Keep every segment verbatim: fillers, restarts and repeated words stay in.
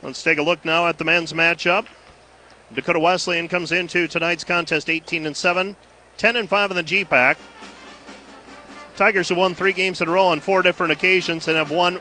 Let's take a look now at the men's matchup. Dakota Wesleyan comes into tonight's contest eighteen and seven, ten and five in the G PAC. Tigers have won three games in a row on four different occasions and have won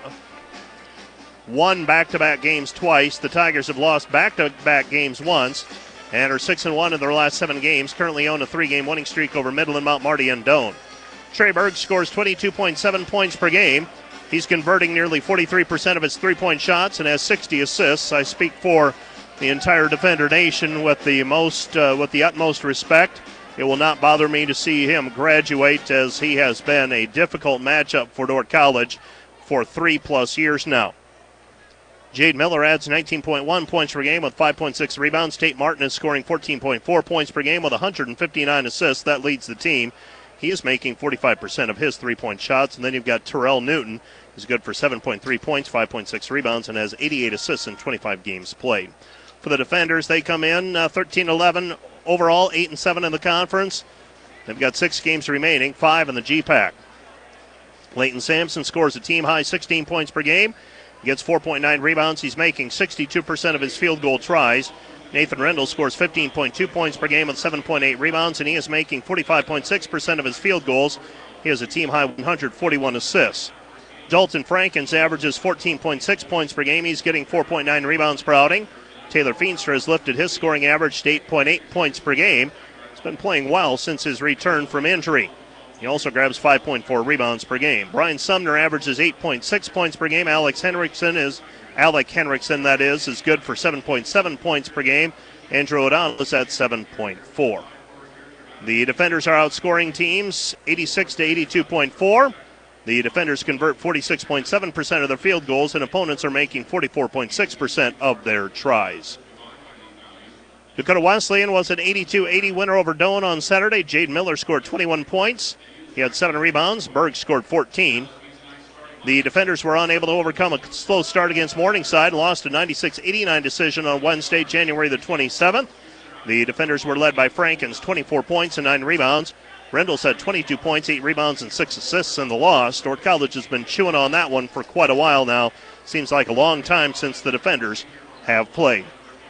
one back-to-back games twice. The Tigers have lost back-to-back games once and are six and one in their last seven games. Currently own a three-game winning streak over Midland, Mount Marty, and Doane. Trey Berg scores twenty-two point seven points per game. He's converting nearly forty-three percent of his three-point shots and has sixty assists. I speak for the entire Defender Nation with the most, uh, with the utmost respect. It will not bother me to see him graduate, as he has been a difficult matchup for Dordt College for three-plus years now. Jade Miller adds nineteen point one points per game with five point six rebounds. Tate Martin is scoring fourteen point four points per game with one hundred fifty-nine assists. That leads the team. He is making forty-five percent of his three-point shots. And then you've got Terrell Newton. He's good for seven point three points, five point six rebounds, and has eighty-eight assists in twenty-five games played. For the Defenders, they come in uh, thirteen eleven overall, eight and seven in the conference. They've got six games remaining, five in the G PAC. Leighton Sampson scores a team-high sixteen points per game. He gets four point nine rebounds. He's making sixty-two percent of his field goal tries. Nathan Rendell scores fifteen point two points per game with seven point eight rebounds, and he is making forty-five point six percent of his field goals. He has a team-high one hundred forty-one assists. Dalton Frankens averages fourteen point six points per game. He's getting four point nine rebounds per outing. Taylor Feenstra has lifted his scoring average to eight point eight points per game. He's been playing well since his return from injury. He also grabs five point four rebounds per game. Brian Sumner averages eight point six points per game. Alex Henriksen is, Alec Henriksen that is, is good for seven point seven points per game. Andrew O'Donnell is at seven point four. The Defenders are outscoring teams eighty-six to eighty-two point four. The Defenders convert forty-six point seven percent of their field goals, and opponents are making forty-four point six percent of their tries. Dakota Wesleyan was an eighty-two eighty winner over Doane on Saturday. Jade Miller scored twenty-one points. He had seven rebounds. Berg scored fourteen. The Defenders were unable to overcome a slow start against Morningside and lost a ninety-six eighty-nine decision on Wednesday, January the twenty-seventh. The Defenders were led by Frankens, twenty-four points and nine rebounds. Rendell's had twenty-two points, eight rebounds, and six assists in the loss. Dordt College has been chewing on that one for quite a while now. Seems like a long time since the Defenders have played.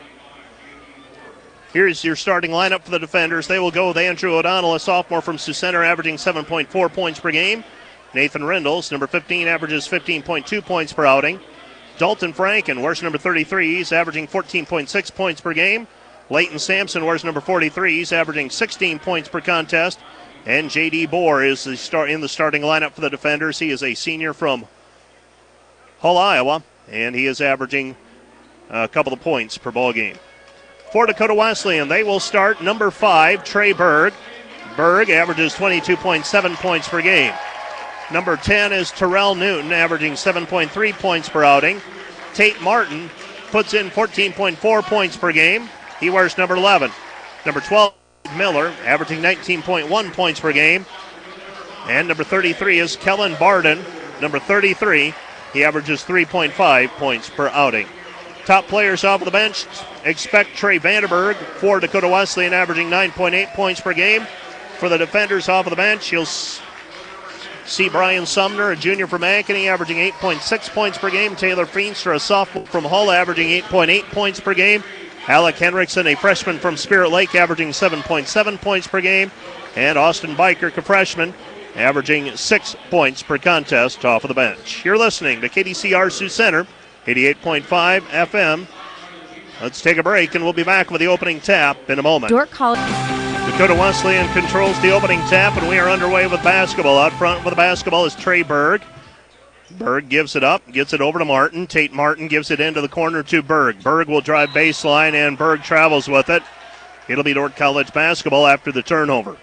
Here's your starting lineup for the Defenders. They will go with Andrew O'Donnell, a sophomore from Sioux Center, averaging seven point four points per game. Nathan Rendell, number fifteen, averages fifteen point two points per outing. Dalton Franken wears number thirty-three. He's averaging fourteen point six points per game. Leighton Sampson wears number forty-three. He's averaging sixteen points per contest. And J D. Bohr is the start in the starting lineup for the Defenders. He is a senior from Hull, Iowa, and he is averaging a couple of points per ball game. For Dakota Wesleyan, they will start number five, Trey Berg. Berg averages twenty-two point seven points per game. Number ten is Terrell Newton, averaging seven point three points per outing. Tate Martin puts in fourteen point four points per game. He wears number eleven. Number twelve, Miller, averaging nineteen point one points per game. And number thirty-three is Kellen Barden. Number thirty-three, he averages three point five points per outing. Top players off the bench, expect Trey Vanderberg for Dakota Wesleyan, averaging nine point eight points per game. For the Defenders off of the bench, you'll see Brian Sumner, a junior from Ankeny, averaging eight point six points per game. Taylor Feenstra, a sophomore from Hull, averaging eight point eight points per game. Alec Henriksen, a freshman from Spirit Lake, averaging seven point seven points per game. And Austin Bykirk, a freshman, averaging six points per contest off of the bench. You're listening to K D C R Sioux Center, eighty-eight point five F M. Let's take a break, and we'll be back with the opening tap in a moment. Dordt College. Dakota Wesleyan controls the opening tap, and we are underway with basketball. Out front with the basketball is Trey Berg. Berg gives it up, gets it over to Martin. Tate Martin gives it into the corner to Berg. Berg will drive baseline, and Berg travels with it. It'll be Dordt College basketball after the turnover.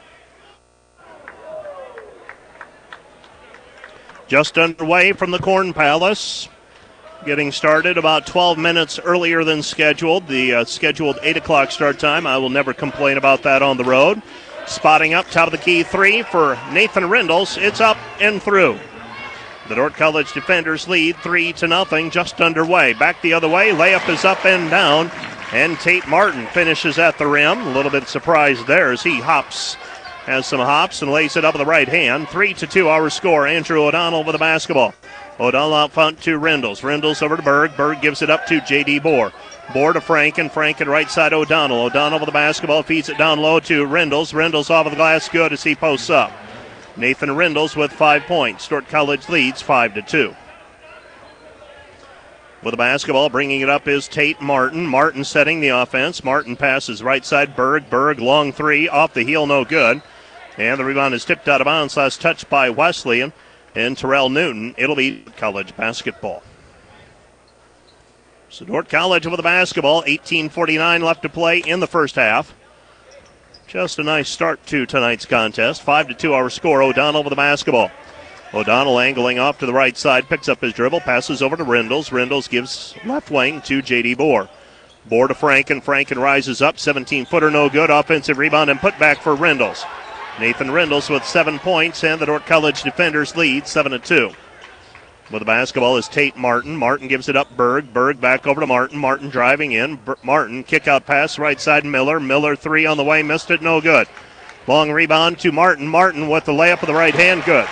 Just underway from the Corn Palace. Getting started about twelve minutes earlier than scheduled. The uh, scheduled eight o'clock start time. I will never complain about that on the road. Spotting up, top of the key three for Nathan Rendles. It's up and through. The Dordt College Defenders lead three to nothing, just underway. Back the other way, layup is up and down, and Tate Martin finishes at the rim. A little bit surprised there as he hops, has some hops and lays it up with the right hand. Three to two our score. Andrew O'Donnell with the basketball. O'Donnell out front to Rendles. Rendles over to Berg. Berg gives it up to J D. Bohr. Bohr to Franken. Franken right side O'Donnell. O'Donnell with the basketball. Feeds it down low to Rendles. Rendles off of the glass. Good as he posts up. Nathan Rendles with five points. Dordt College leads five to two. With the basketball, bringing it up is Tate Martin. Martin setting the offense. Martin passes right side. Berg. Berg long three. Off the heel, no good. And the rebound is tipped out of bounds. Last touch by Wesleyan and Terrell Newton. It'll be college basketball. So Dordt College with the basketball. eighteen forty-nine left to play in the first half. Just a nice start to tonight's contest. five to two our score. O'Donnell with the basketball. O'Donnell angling off to the right side. Picks up his dribble. Passes over to Rendles. Rendles gives left wing to J D. Bohr. Bohr to Franken. Franken rises up. seventeen-footer no good. Offensive rebound and put back for Rendles. Nathan Rendles with seven points, and the Dordt College defenders lead seven to two. With the basketball is Tate Martin. Martin gives it up Berg. Berg back over to Martin. Martin driving in. Ber- Martin kick out pass right side Miller. Miller three on the way. Missed it. No good. Long rebound to Martin. Martin with the layup with the right hand. Good.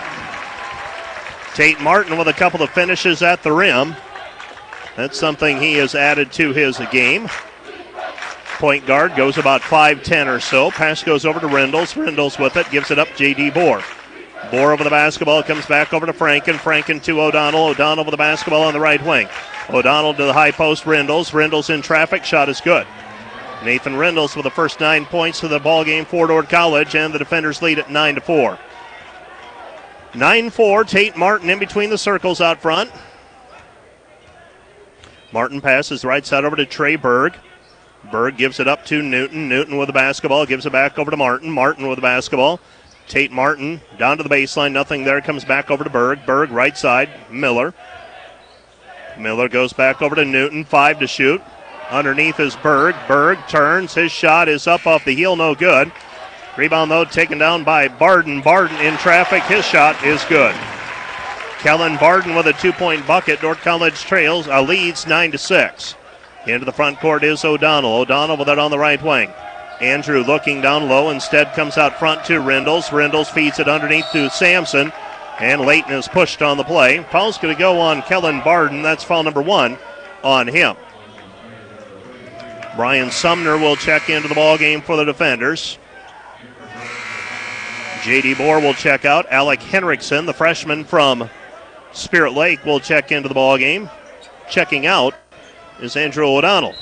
Tate Martin with a couple of finishes at the rim. That's something he has added to his game. Point guard goes about five ten or so. Pass goes over to Rendles. Rendles with it. Gives it up J D. Bohr. Bohr over the basketball. Comes back over to Franken. Franken to O'Donnell. O'Donnell with the basketball on the right wing. O'Donnell to the high post. Rendles. Rendles in traffic. Shot is good. Nathan Rendles with the first nine points of the ball game for Dordt College, and the defenders lead at nine to four. nine four. Tate Martin in between the circles out front. Martin passes right side over to Trey Berg. Berg gives it up to Newton. Newton with the basketball. Gives it back over to Martin. Martin with the basketball. Tate Martin down to the baseline. Nothing there. Comes back over to Berg. Berg right side. Miller. Miller goes back over to Newton. Five to shoot. Underneath is Berg. Berg turns. His shot is up off the heel. No good. Rebound, though, taken down by Barden. Barden in traffic. His shot is good. Kellen Barden with a two-point bucket. Dordt College trails, uh, leads nine to six. Into the front court is O'Donnell. O'Donnell with it on the right wing. Andrew looking down low. Instead comes out front to Rendles. Rendles feeds it underneath to Sampson. And Layton is pushed on the play. Foul's going to go on Kellen Barden. That's foul number one on him. Brian Sumner will check into the ball game for the defenders. J D. Bohr will check out. Alec Henriksen, the freshman from Spirit Lake, will check into the ball game. Checking out is Andrew O'Donnell.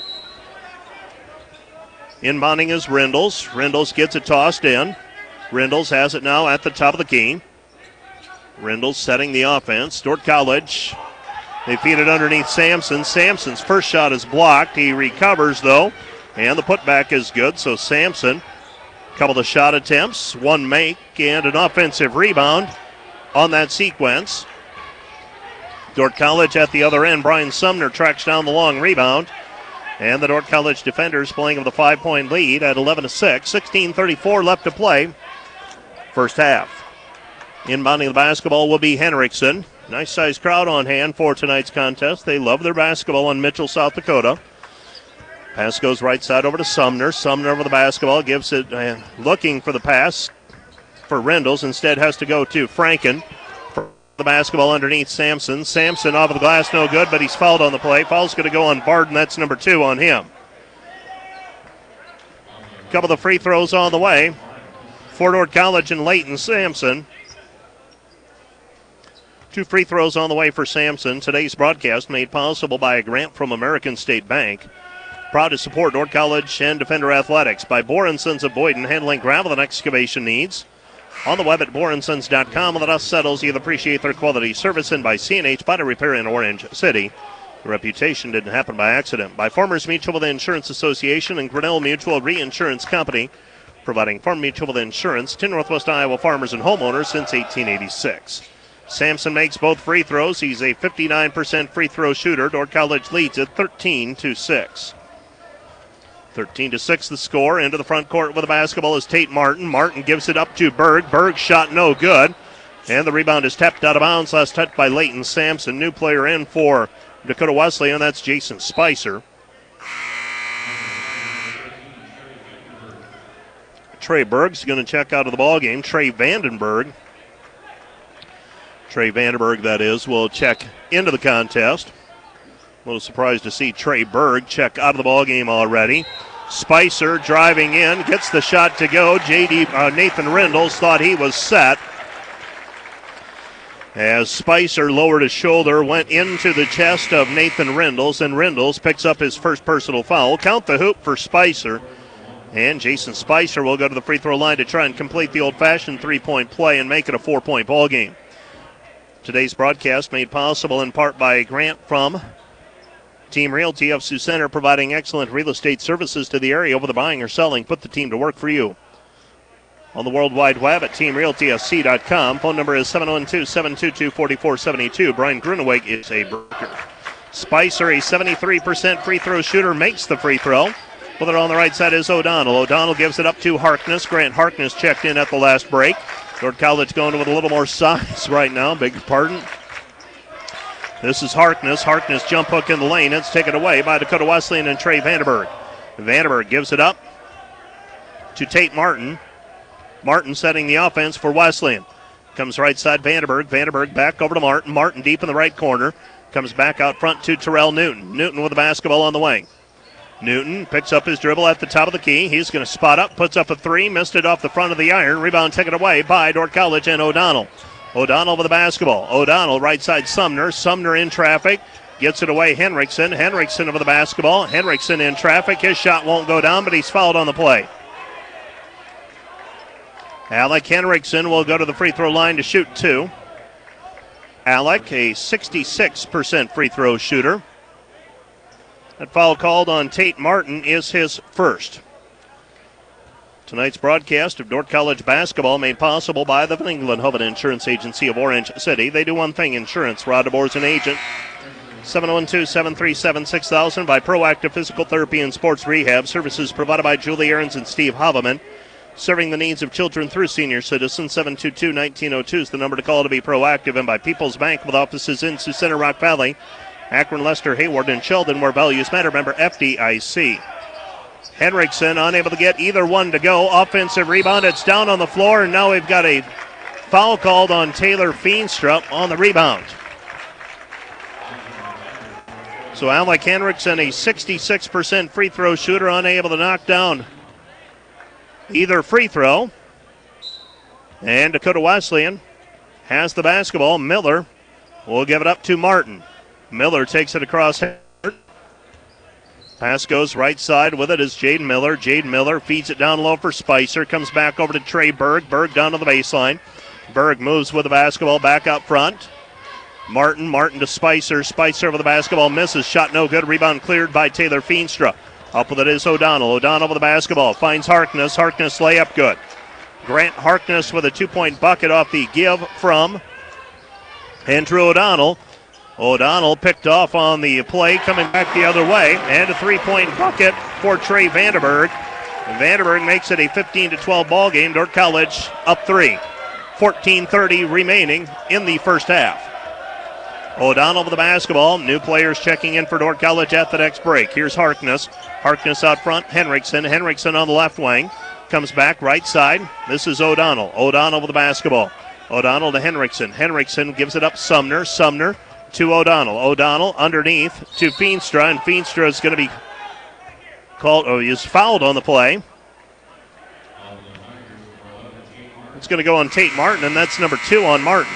Inbounding is Rendles. Rendles gets it tossed in. Rendles has it now at the top of the key. Rendles setting the offense. Dordt College, they feed it underneath Sampson. Sampson's first shot is blocked. He recovers, though, and the putback is good. So Sampson, a couple of shot attempts, one make, and an offensive rebound on that sequence. Dordt College at the other end. Brian Sumner tracks down the long rebound. And the Dordt College defenders playing with a five-point lead at eleven to six. sixteen thirty-four left to play. First half. Inbounding the basketball will be Henriksen. Nice-sized crowd on hand for tonight's contest. They love their basketball in Mitchell, South Dakota. Pass goes right side over to Sumner. Sumner over the basketball. Gives it, uh, looking for the pass for Rendles. Instead has to go to Franken. The basketball underneath Sampson. Sampson off of the glass, no good, but he's fouled on the play. Foul's going to go on Barden. That's number two on him. A couple of free throws on the way for Dordt College and Layton Sampson. Two free throws on the way for Sampson. Today's broadcast made possible by a grant from American State Bank. Proud to support Dordt College and Defender Athletics by Bohr and Sons of Boyden, handling gravel and excavation needs. On the web at bohr and sons dot com. When the dust settles, you'll appreciate their quality service. And by C and H Body Repair in Orange City. The reputation didn't happen by accident. By Farmers Mutual with Insurance Association and Grinnell Mutual Reinsurance Company, providing Farm Mutual with Insurance to Northwest Iowa farmers and homeowners since eighteen eighty-six. Sampson makes both free throws. He's a fifty-nine percent free throw shooter. Dordt College leads at thirteen to six. thirteen to six the score. Into the front court with the basketball is Tate Martin. Martin gives it up to Berg. Berg shot no good. And the rebound is tapped out of bounds. Last touch by Layton Sampson. New player in for Dakota Wesleyan, and that's Jason Spicer. Trey Berg's going to check out of the ball game. Trey Vandenberg Trey Vanderberg, that is, will check into the contest. A little surprised to see Trey Berg check out of the ballgame already. Spicer driving in, gets the shot to go. J D uh, Nathan Rindles thought he was set. As Spicer lowered his shoulder, went into the chest of Nathan Rindles, and Rindles picks up his first personal foul. Count the hoop for Spicer. And Jason Spicer will go to the free throw line to try and complete the old-fashioned three-point play and make it a four-point ball game. Today's broadcast made possible in part by a grant from Team Realty of Sioux Center, providing excellent real estate services to the area. Whether buying or selling, put the team to work for you. On the World Wide Web at team realty s c dot com. Phone number is seven one two, seven two two, four four seven two. Brian Gruneweg is a broker. Spicer, a seventy-three percent free throw shooter, makes the free throw. With it on the right side is O'Donnell. O'Donnell gives it up to Harkness. Grant Harkness checked in at the last break. Dordt College going with a little more size right now. Beg your pardon. This is Harkness. Harkness jump hook in the lane. It's taken away by Dakota Wesleyan and Trey Vanderberg. Vanderberg gives it up to Tate Martin. Martin setting the offense for Wesleyan. Comes right side Vanderberg. Vanderberg back over to Martin. Martin deep in the right corner. Comes back out front to Terrell Newton. Newton with the basketball on the wing. Newton picks up his dribble at the top of the key. He's going to spot up, puts up a three, missed it off the front of the iron. Rebound taken away by Dordt College and O'Donnell. O'Donnell with the basketball. O'Donnell right side Sumner. Sumner in traffic. Gets it away Henriksen. Henriksen over the basketball. Henriksen in traffic. His shot won't go down, but he's fouled on the play. Alec Henriksen will go to the free throw line to shoot two. Alec, a sixty-six percent free throw shooter. That foul called on Tate Martin is his first. Tonight's broadcast of Dordt College basketball made possible by the Van Engelen-Hoven Insurance Agency of Orange City. They do one thing, insurance. Rod DeBoer's an agent. seven one two, seven three seven, six thousand by Proactive Physical Therapy and Sports Rehab. Services provided by Julie Ahrens and Steve Haveman. Serving the needs of children through senior citizens. seven two two, one nine zero two is the number to call to be proactive. And by People's Bank with offices in Sioux Center, Rock Valley, Akron, Lester, Hayward, and Sheldon, where values matter. Member F D I C. Henriksen unable to get either one to go. Offensive rebound. It's down on the floor, and now we've got a foul called on Taylor Feenstra on the rebound. So Alec Henriksen, a sixty-six percent free throw shooter, unable to knock down either free throw. And Dakota Wesleyan has the basketball. Miller will give it up to Martin. Miller takes it across. Pass goes right side. With it is Jaden Miller. Jaden Miller feeds it down low for Spicer. Comes back over to Trey Berg. Berg down to the baseline. Berg moves with the basketball back up front. Martin. Martin to Spicer. Spicer over the basketball. Misses. Shot no good. Rebound cleared by Taylor Feenstra. Up with it is O'Donnell. O'Donnell with the basketball. Finds Harkness. Harkness layup good. Grant Harkness with a two-point bucket off the give from Andrew O'Donnell. O'Donnell picked off on the play, coming back the other way, and a three-point bucket for Trey Vanderberg. Vanderberg makes it a fifteen to twelve ball game. Dordt College up three. fourteen thirty remaining in the first half. O'Donnell with the basketball. New players checking in for Dordt College at the next break. Here's Harkness. Harkness out front. Henriksen. Henriksen on the left wing. Comes back right side. This is O'Donnell. O'Donnell with the basketball. O'Donnell to Henriksen. Henriksen gives it up Sumner. Sumner to O'Donnell. O'Donnell underneath to Feenstra, and Feenstra is going to be called, oh, he is fouled on the play. It's going to go on Tate Martin, and that's number two on Martin.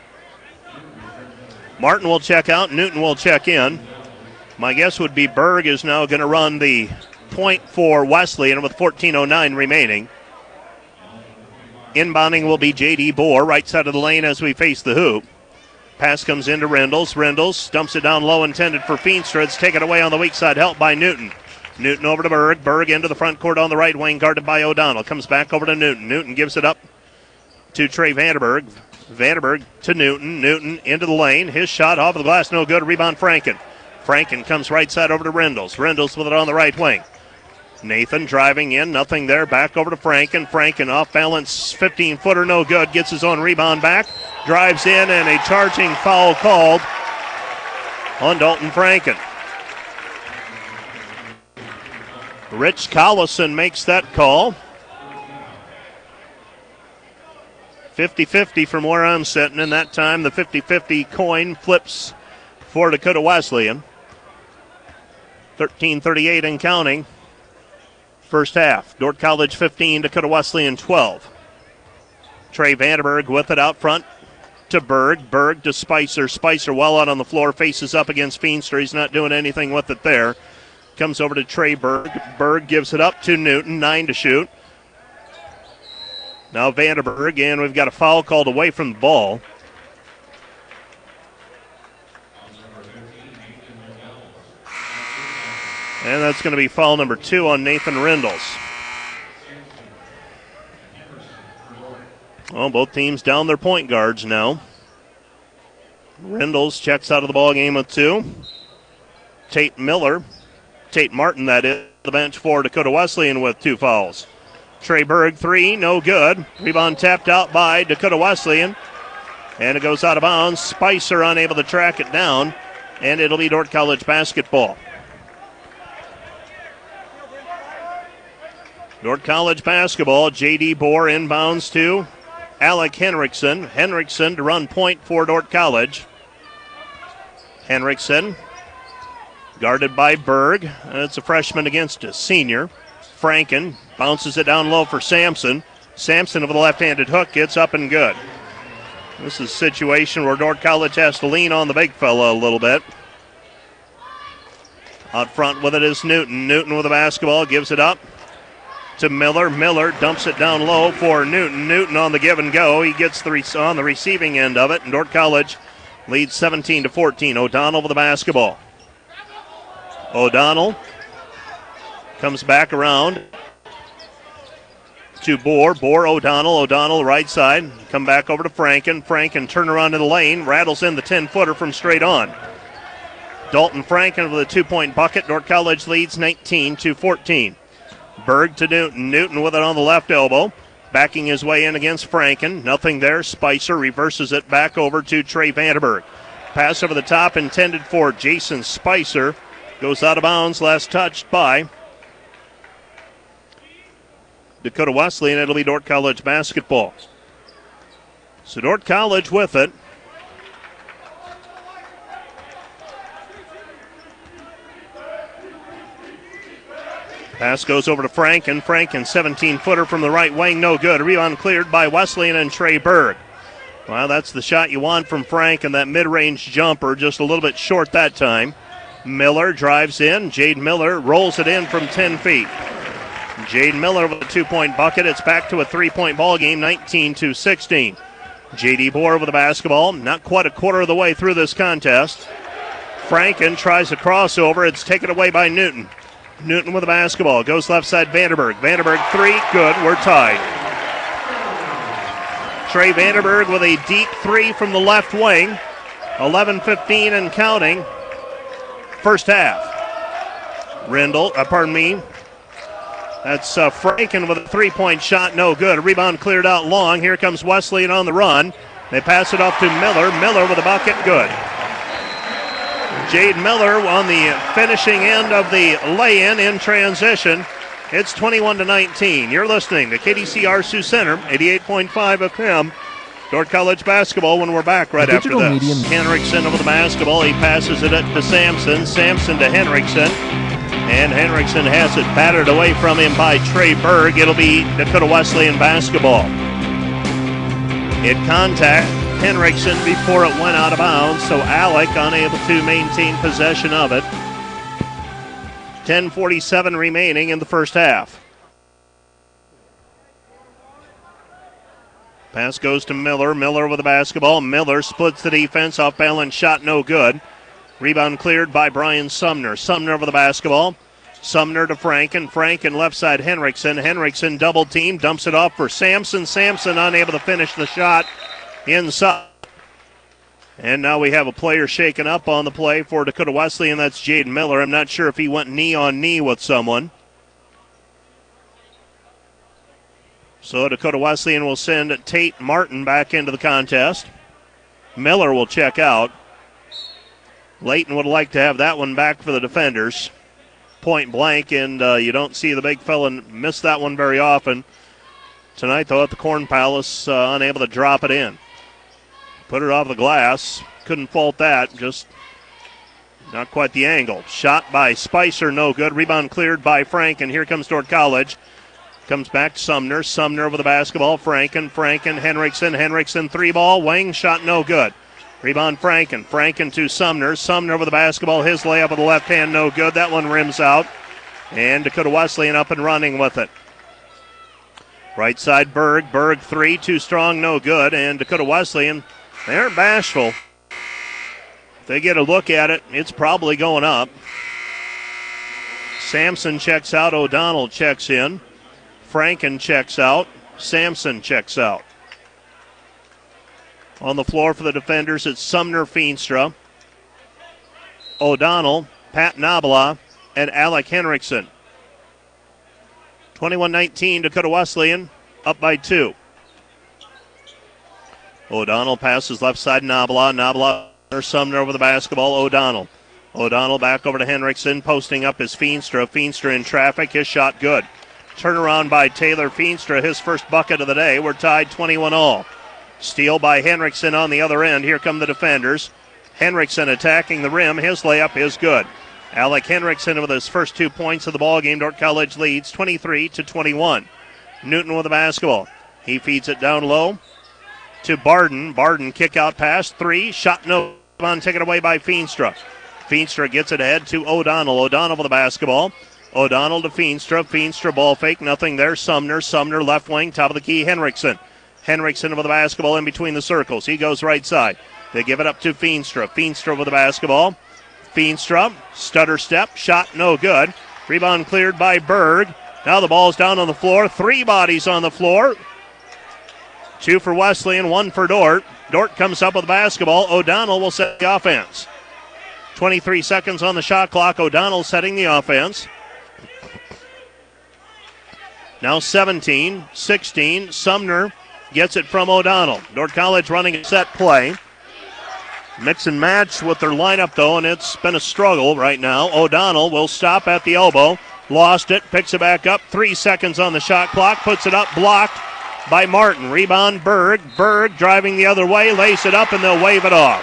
Martin will check out. Newton will check in. My guess would be Berg is now going to run the point for Wesleyan with fourteen oh nine remaining. Inbounding will be J D Bohr, right side of the lane as we face the hoop. Pass comes into Rendles. Rendles dumps it down low, intended for Feenstra. It's taken away on the weak side, helped by Newton. Newton over to Berg. Berg into the front court on the right wing, guarded by O'Donnell. Comes back over to Newton. Newton gives it up to Trey Vanderberg. Vanderberg to Newton. Newton into the lane. His shot off of the glass, no good. Rebound Franken. Franken comes right side over to Rendles. Rendles with it on the right wing. Nathan driving in, nothing there. Back over to Franken. Franken off balance, fifteen-footer, no good. Gets his own rebound back. Drives in, and a charging foul called on Dalton Franken. Rich Collison makes that call. fifty-fifty from where I'm sitting, and that time the fifty-fifty coin flips for Dakota Wesleyan. thirteen thirty-eight and counting. First half. Dordt College fifteen, Dakota Wesleyan twelve. Trey Vanderberg with it out front to Berg. Berg to Spicer. Spicer well out on the floor, faces up against Feenstra. He's not doing anything with it there. Comes over to Trey Berg. Berg gives it up to Newton. Nine to shoot. Now Vanderberg, and we've got a foul called away from the ball. And that's going to be foul number two on Nathan Rindles. Well, both teams down their point guards now. Rindles checks out of the ball game with two. Tate Miller, Tate Martin, that is, the bench for Dakota Wesleyan with two fouls. Trey Berg, three, no good. Rebound tapped out by Dakota Wesleyan. And it goes out of bounds. Spicer unable to track it down. And it'll be Dordt College basketball. Dordt College basketball. J D Bohr inbounds to Alec Henriksen. Henriksen to run point for Dordt College. Henriksen guarded by Berg. It's a freshman against a senior. Franken bounces it down low for Sampson. Sampson with a left-handed hook gets up and good. This is a situation where Dordt College has to lean on the big fella a little bit. Out front with it is Newton. Newton with the basketball gives it up to Miller. Miller dumps it down low for Newton. Newton on the give and go. He gets the re- on the receiving end of it, and Dordt College leads seventeen to fourteen. O'Donnell with the basketball. O'Donnell comes back around to Bohr. Bohr, O'Donnell. O'Donnell right side. Come back over to Franken. Franken turn around to the lane. Rattles in the ten-footer from straight on. Dalton Franken with a two-point bucket. Dordt College leads nineteen to fourteen. Berg to Newton. Newton with it on the left elbow. Backing his way in against Franken. Nothing there. Spicer reverses it back over to Trey Vanderberg. Pass over the top intended for Jason Spicer. Goes out of bounds. Last touched by Dakota Wesleyan. It'll be Dordt College basketball. So Dordt College with it. Pass goes over to Franken. Franken, seventeen-footer from the right wing, no good. Rebound cleared by Wesleyan and Trey Berg. Well, that's the shot you want from Franken, that mid-range jumper, just a little bit short that time. Miller drives in. Jade Miller rolls it in from ten feet. Jade Miller with a two-point bucket. It's back to a three-point ball game, nineteen to sixteen. J D Bohr with the basketball. Not quite a quarter of the way through this contest. Franken tries a crossover. It's taken away by Newton. Newton with the basketball. Goes left side, Vanderberg. Vanderberg three, good. We're tied. Trey Vanderberg with a deep three from the left wing. eleven fifteen and counting. First half. Rindle, uh, pardon me. That's uh, Franken with a three-point shot, no good. A rebound cleared out long. Here comes Wesleyan on the run. They pass it off to Miller. Miller with a bucket, good. Jade Miller on the finishing end of the lay-in in transition. It's twenty-one to nineteen. You're listening to K D C R Sioux Center, eighty-eight point five F M. Dordt College basketball when we're back right after this. Medium. Henriksen over the basketball. He passes it up to Sampson. Sampson to Henriksen. And Henriksen has it battered away from him by Trey Berg. It'll be Dakota Wesleyan basketball. It contact Henriksen before it went out of bounds, so Alec unable to maintain possession of it. ten forty-seven remaining in the first half. Pass goes to Miller. Miller with the basketball. Miller splits the defense. Off balance shot, no good. Rebound cleared by Brian Sumner. Sumner over the basketball. Sumner to Franken. Franken left side Henriksen. Henriksen double team. Dumps it off for Sampson. Sampson unable to finish the shot inside. And now we have a player shaken up on the play for Dakota Wesleyan. That's Jaden Miller. I'm not sure if he went knee on knee with someone. So Dakota Wesleyan will send Tate Martin back into the contest. Miller will check out. Layton would like to have that one back for the defenders. Point blank, and uh, you don't see the big fella miss that one very often. tonight, though, at the Corn Palace, uh, unable to drop it in. Put it off the glass. Couldn't fault that. Just not quite the angle. Shot by Spicer, no good. Rebound cleared by Frank, and here comes Dordt College. Comes back to Sumner. Sumner with the basketball. Franken, Franken, Henriksen. Henriksen three ball. Wang shot no good. Rebound Franken. Franken to Sumner. Sumner with the basketball. His layup with the left hand no good. That one rims out. And Dakota Wesleyan up and running with it. Right side Berg. Berg three. Too strong, no good. And Dakota Wesleyan, they aren't bashful. If they get a look at it, it's probably going up. Sampson checks out. O'Donnell checks in. Franken checks out. Sampson checks out. On the floor for the defenders, it's Sumner, Feenstra, O'Donnell, Pat Nabala, and Alec Henriksen. twenty-one nineteen, Dakota Wesleyan up by two. O'Donnell passes left side, Nabala. Nabala or Sumner over the basketball. O'Donnell. O'Donnell back over to Henriksen, posting up his Feenstra. Feenstra in traffic, his shot good. Turnaround by Taylor Feenstra, his first bucket of the day. We're tied twenty-one all. Steal by Henriksen on the other end. Here come the defenders. Henriksen attacking the rim. His layup is good. Alec Henriksen with his first two points of the ball game. Dordt College leads twenty-three to twenty-one. Newton with the basketball. He feeds it down low to Barden. Barden kick out pass. Three. Shot no. On taken away by Feenstra. Feenstra gets it ahead to O'Donnell. O'Donnell with the basketball. O'Donnell to Feenstra. Feenstra ball fake. Nothing there. Sumner. Sumner left wing. Top of the key. Henriksen. Henriksen with the basketball in between the circles. He goes right side. They give it up to Feenstra. Feenstra with the basketball. Feenstra. Stutter step. Shot no good. Rebound cleared by Berg. Now the ball's down on the floor. Three bodies on the floor. Two for Wesleyan, one for Dordt. Dordt comes up with the basketball. O'Donnell will set the offense. twenty-three seconds on the shot clock. O'Donnell setting the offense. Now seventeen sixteen. Sumner gets it from O'Donnell. Dordt College running a set play. Mix and match with their lineup, though, and it's been a struggle right now. O'Donnell will stop at the elbow. Lost it, picks it back up. Three seconds on the shot clock. Puts it up, blocked by Martin. Rebound, Berg. Berg driving the other way, lays it up, and they'll wave it off.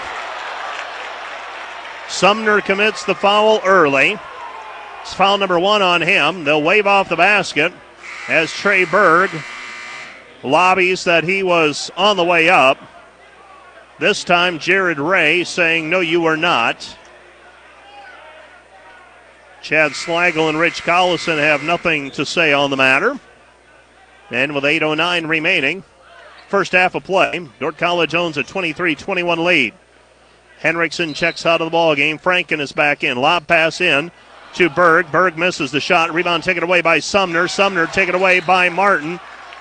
Sumner commits the foul early. It's foul number one on him. They'll wave off the basket as Trey Berg lobbies that he was on the way up. This time, Jared Ray saying, no, you are not. Chad Slagle and Rich Collison have nothing to say on the matter. And with eight oh nine remaining, first half of play, Dordt College owns a twenty-three twenty-one lead. Henriksen checks out of the ball game. Franken is back in. Lob pass in to Berg. Berg misses the shot. Rebound taken away by Sumner. Sumner taken away by Martin.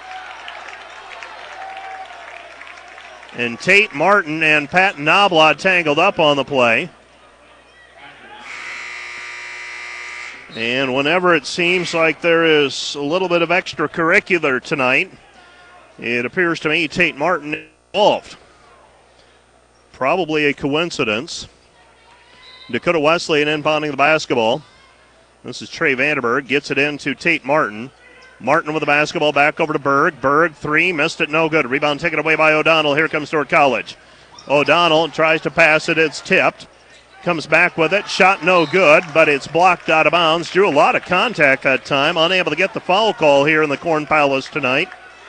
And Tate Martin and Pat Nabla tangled up on the play. And whenever it seems like there is a little bit of extracurricular tonight, it appears to me Tate Martin is involved. Probably a coincidence. Dakota Wesleyan inbounding the basketball. This is Trey Vanderberg. Gets it into Tate Martin. Martin with the basketball back over to Berg. Berg, three, missed it, no good. Rebound taken away by O'Donnell. Here comes Dordt College. O'Donnell tries to pass it. It's tipped. Comes back with it. Shot no good, but it's blocked out of bounds. Drew a lot of contact that time. Unable to get the foul call here in the Corn Palace tonight.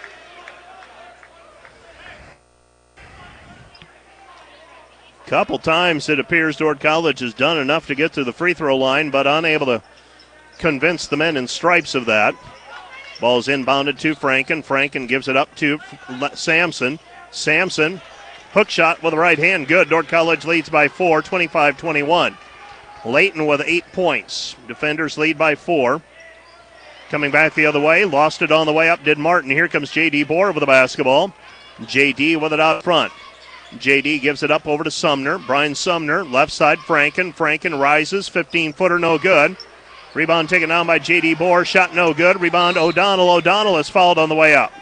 Couple times it appears Dordt College has done enough to get to the free throw line, but unable to convince the men in stripes of that. Ball's inbounded to Franken. Franken gives it up to Sampson. Sampson, hook shot with the right hand. Good. Dordt College leads by four, twenty-five twenty-one. Layton with eight points. Defenders lead by four. Coming back the other way. Lost it on the way up, did Martin. Here comes J D Bohr with the basketball. J D with it out front. J D gives it up over to Sumner. Brian Sumner, left side, Franken. Franken rises, fifteen-footer, no good. Rebound taken down by J D Bohr. Shot no good. Rebound O'Donnell. O'Donnell is fouled on the way up.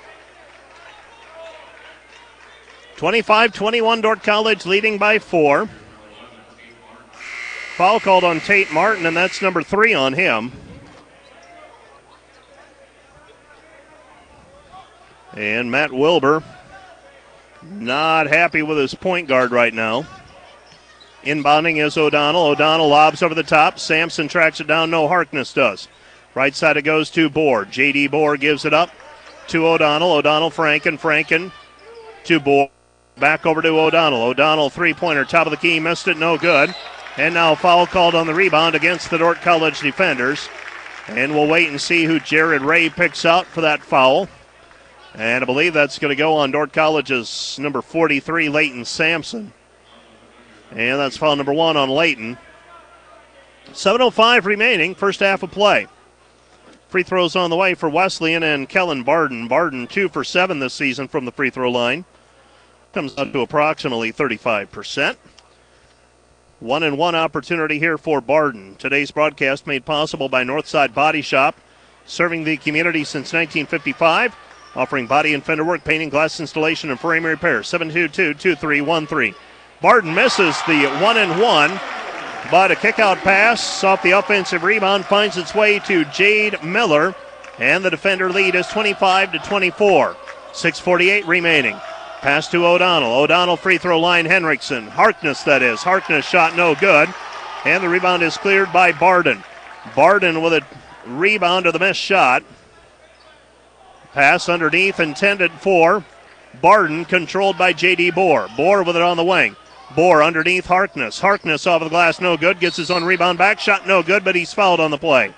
twenty-five twenty-one, Dordt College leading by four. Foul called on Tate Martin, and that's number three on him. And Matt Wilbur not happy with his point guard right now. Inbounding is O'Donnell. O'Donnell lobs over the top. Sampson tracks it down. No, Harkness does. Right side it goes to Bohr. J D. Bohr gives it up to O'Donnell. O'Donnell, Franken. Franken to Bohr. Back over to O'Donnell. O'Donnell, three-pointer, top of the key. Missed it, no good. And now foul called on the rebound against the Dordt College defenders. And we'll wait and see who Jared Ray picks out for that foul. And I believe that's going to go on Dordt College's number forty-three, Leighton Sampson. And that's foul number one on Leighton. seven oh five remaining, first half of play. Free throws on the way for Wesleyan and Kellen Barden. Barden two for seven this season from the free throw line. Comes out to approximately thirty-five percent. One and one opportunity here for Barden. Today's broadcast made possible by Northside Body Shop, serving the community since nineteen fifty-five, offering body and fender work, painting, glass installation, and frame repair. seven two two, two three one three. Barden misses the one and one, but a kick-out pass off the offensive rebound finds its way to Jade Miller, and the defender lead is twenty-five to twenty-four. six forty-eight remaining. Pass to O'Donnell. O'Donnell free throw line, Henriksen. Harkness, that is. Harkness shot no good, and the rebound is cleared by Barden. Barden with a rebound of the missed shot. Pass underneath intended for Barden, controlled by J D. Bohr. Bohr with it on the wing. Bohr underneath Harkness. Harkness off of the glass, no good. Gets his own rebound back. Shot no good, but he's fouled on the play.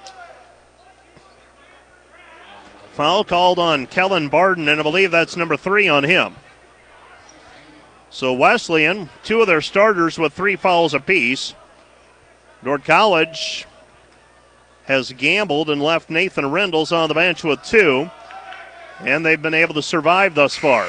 Foul called on Kellen Barden, and I believe that's number three on him. So Wesleyan, two of their starters with three fouls apiece. Dordt College has gambled and left Nathan Rendles on the bench with two, and they've been able to survive thus far.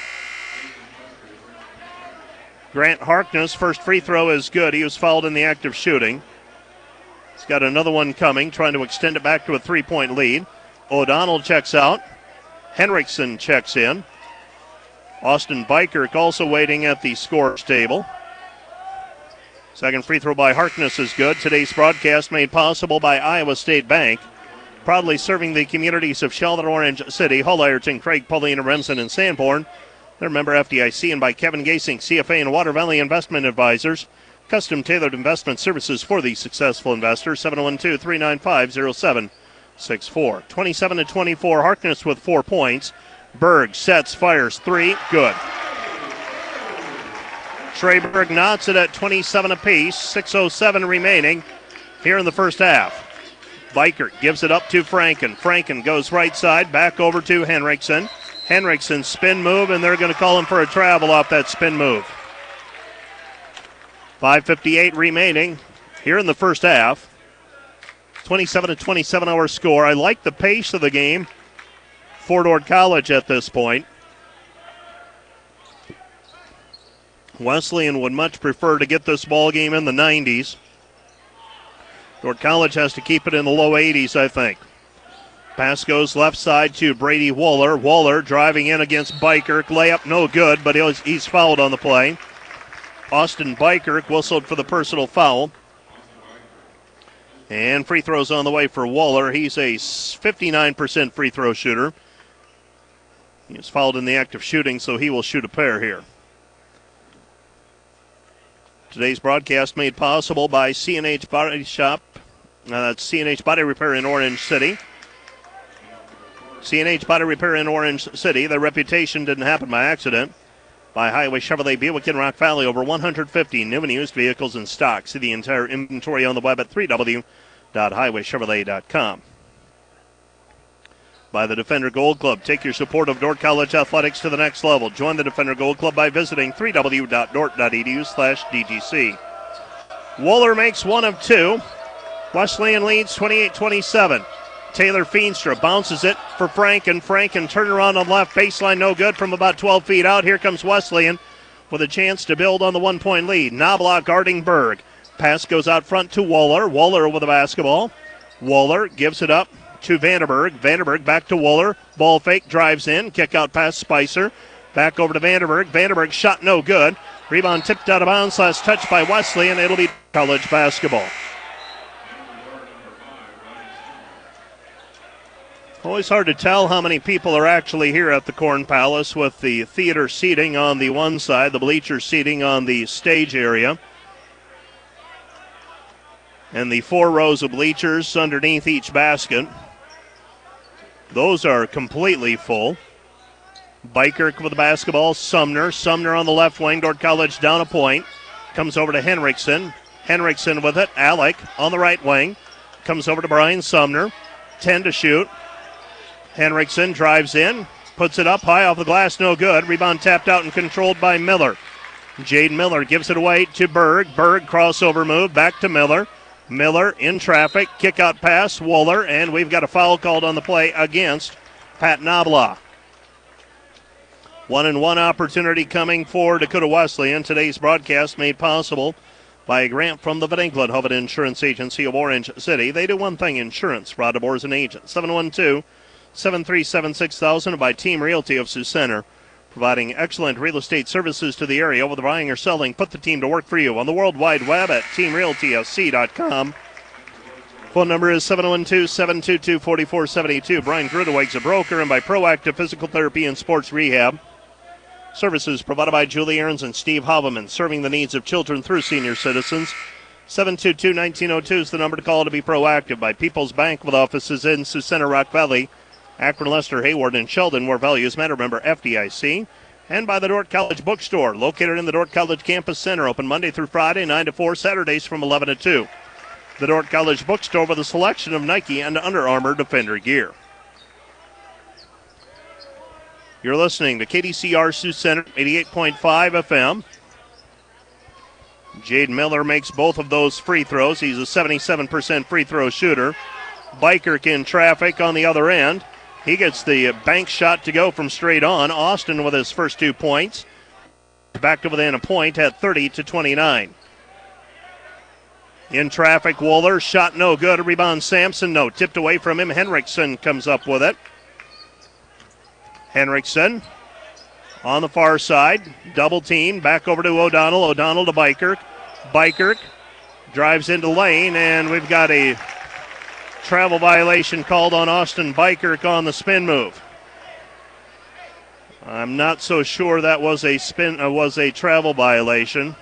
Grant Harkness, first free throw is good. He was fouled in the act of shooting. He's got another one coming, trying to extend it back to a three-point lead. O'Donnell checks out. Henriksen checks in. Austin Bykirk also waiting at the scores table. Second free throw by Harkness is good. Today's broadcast made possible by Iowa State Bank, proudly serving the communities of Sheldon, Orange City, Hull, Ireton, Craig, Paulina, Remsen, and Sanborn. They're member F D I C, and by Kevin Gasing, C F A and Water Valley Investment Advisors. Custom tailored investment services for the successful investor. seven one two, three nine five, zero seven six four. twenty-seven to twenty-four, Harkness with four points. Berg sets, fires, three, good. Trey Berg knots it at twenty-seven apiece, six oh seven remaining here in the first half. Bykert gives it up to Franken. Franken goes right side, back over to Henriksen. Henriksen spin move, and they're going to call him for a travel off that spin move. five fifty-eight remaining here in the first half. twenty-seven to twenty-seven our score. I like the pace of the game for Dordt College at this point. Wesleyan would much prefer to get this ball game in the nineties. Dordt College has to keep it in the low eighties, I think. Pass goes left side to Brady Waller. Waller driving in against Bykirk. Layup no good, but he's fouled on the play. Austin Bykirk whistled for the personal foul. And free throws on the way for Waller. He's a fifty-nine percent free throw shooter. He was fouled in the act of shooting, so he will shoot a pair here. Today's broadcast made possible by C and H Body Shop. Uh, that's C and H Body Repair in Orange City. C and H Body Repair in Orange City. Their reputation didn't happen by accident. By Highway Chevrolet Buick in Rock Valley, over one hundred fifty new and used vehicles in stock. See the entire inventory on the web at three w dot highway chevrolet dot com. By the Defender Gold Club, take your support of Dordt College athletics to the next level. Join the Defender Gold Club by visiting three w dot dort dot e d u slash d g c. Waller makes one of two. Wesleyan leads twenty-eight twenty-seven. Taylor Feenstra bounces it for Franken. Franken turn around on left baseline, no good from about twelve feet out. Here comes Wesleyan with a chance to build on the one-point lead. Knobloch guarding Berg. Pass goes out front to Waller. Waller with the basketball. Waller gives it up to Vanderberg. Vanderberg back to Waller. Ball fake, drives in. Kick out past Spicer. Back over to Vanderberg. Vanderberg shot no good. Rebound tipped out of bounds. Last touch by Wesleyan. It'll be college basketball. Always hard to tell how many people are actually here at the Corn Palace with the theater seating on the one side, the bleacher seating on the stage area, and the four rows of bleachers underneath each basket. Those are completely full. Bykirk with the basketball. Sumner. Sumner on the left wing. Dordt College down a point. Comes over to Henriksen. Henriksen with it. Alec on the right wing. Comes over to Brian Sumner. ten to shoot. Henriksen drives in. Puts it up high off the glass. No good. Rebound tapped out and controlled by Miller. Jade Miller gives it away to Berg. Berg crossover move. Back to Miller. Miller in traffic. Kick out pass. Wooler. And we've got a foul called on the play against Pat Nabla. One and one opportunity coming for Dakota Wesleyan. Today's broadcast made possible by a grant from the Van Engelen Hovind Insurance Agency of Orange City. They do one thing, insurance. Rod DeBoer is an agent. seven one two, seven three seven, six thousand by Team Realty of Sioux Center, providing excellent real estate services to the area. Whether buying or selling, put the team to work for you on the World Wide Web at team realty s c dot com. Phone number is seven one two, seven two two, four four seven two. Brian Grudeweg's a broker, and by Proactive Physical Therapy and Sports Rehab. Services provided by Julie Aarons and Steve Haveman, serving the needs of children through senior citizens. seven two two, one nine zero two is the number to call to be proactive. By People's Bank with offices in Sioux Center, Rock Valley, Akron, Lester, Hayward, and Sheldon, where values matter. Member F D I C. And by the Dordt College Bookstore, located in the Dordt College Campus Center, open Monday through Friday, nine to four, Saturdays from eleven to two. The Dordt College Bookstore with a selection of Nike and Under Armour Defender gear. You're listening to K D C R Sioux Center, eighty-eight point five F M. Jade Miller makes both of those free throws. He's a seventy-seven percent free throw shooter. Bykirk in traffic on the other end. He gets the bank shot to go from straight on. Austin with his first two points. Back to within a point at thirty to twenty-nine. In traffic, Wooler. Shot no good. A rebound, Sampson. No. Tipped away from him. Henriksen comes up with it. Henriksen on the far side. Double team. Back over to O'Donnell. O'Donnell to Bykirk. Bykirk drives into lane, and we've got a travel violation called on Austin Bykirk on the spin move. I'm not so sure that was a spin uh, was a travel violation.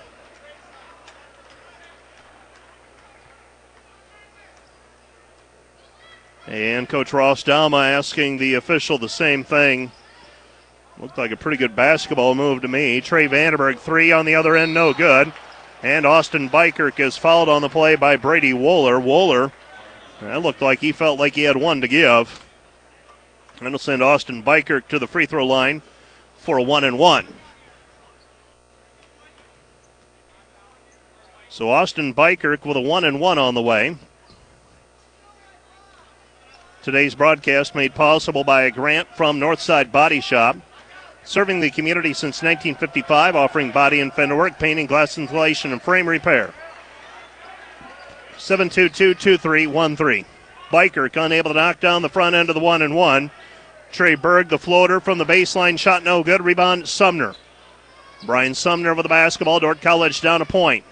And Coach Ross Dalma asking the official the same thing. Looked like a pretty good basketball move to me. Trey Vandenberg, three on the other end, no good. And Austin Bykirk is fouled on the play by Brady Wooler. Wooler, that looked like he felt like he had one to give. And it'll send Austin Bykirk to the free throw line for a one and one. So Austin Bykirk with a one and one on the way. Today's broadcast made possible by a grant from Northside Body Shop, serving the community since nineteen fifty-five, offering body and fender work, painting, glass insulation, and frame repair. seven two two, two three one three. Bykirk unable to knock down the front end of the one and one. Trey Berg, the floater from the baseline, shot no good. Rebound, Sumner. Brian Sumner with the basketball. Dordt College down a point.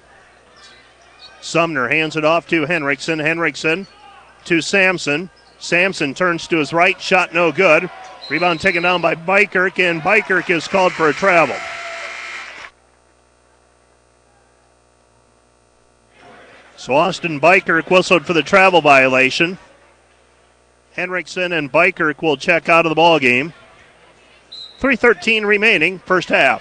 Sumner hands it off to Henriksen. Henriksen to Sampson. Sampson turns to his right. Shot no good. Rebound taken down by Bykirk, and Bykirk is called for a travel. So Austin Bykirk whistled for the travel violation. Henriksen and Bykirk will check out of the ball game. three thirteen remaining, first half.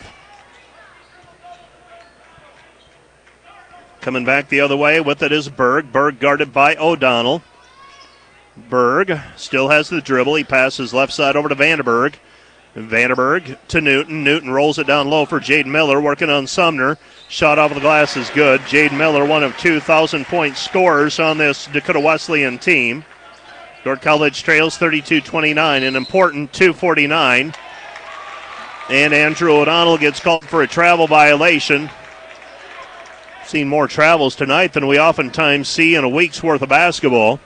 Coming back the other way with it is Berg. Berg guarded by O'Donnell. Berg still has the dribble. He passes left side over to Vandenberg. Vandenberg to Newton. Newton rolls it down low for Jade Miller, working on Sumner. Shot off the glass is good. Jade Miller, one of two thousand-point scorers on this Dakota Wesleyan team. Dordt College trails thirty-two twenty-nine, an important two forty-nine. And Andrew O'Donnell gets called for a travel violation. Seen more travels tonight than we oftentimes see in a week's worth of basketball.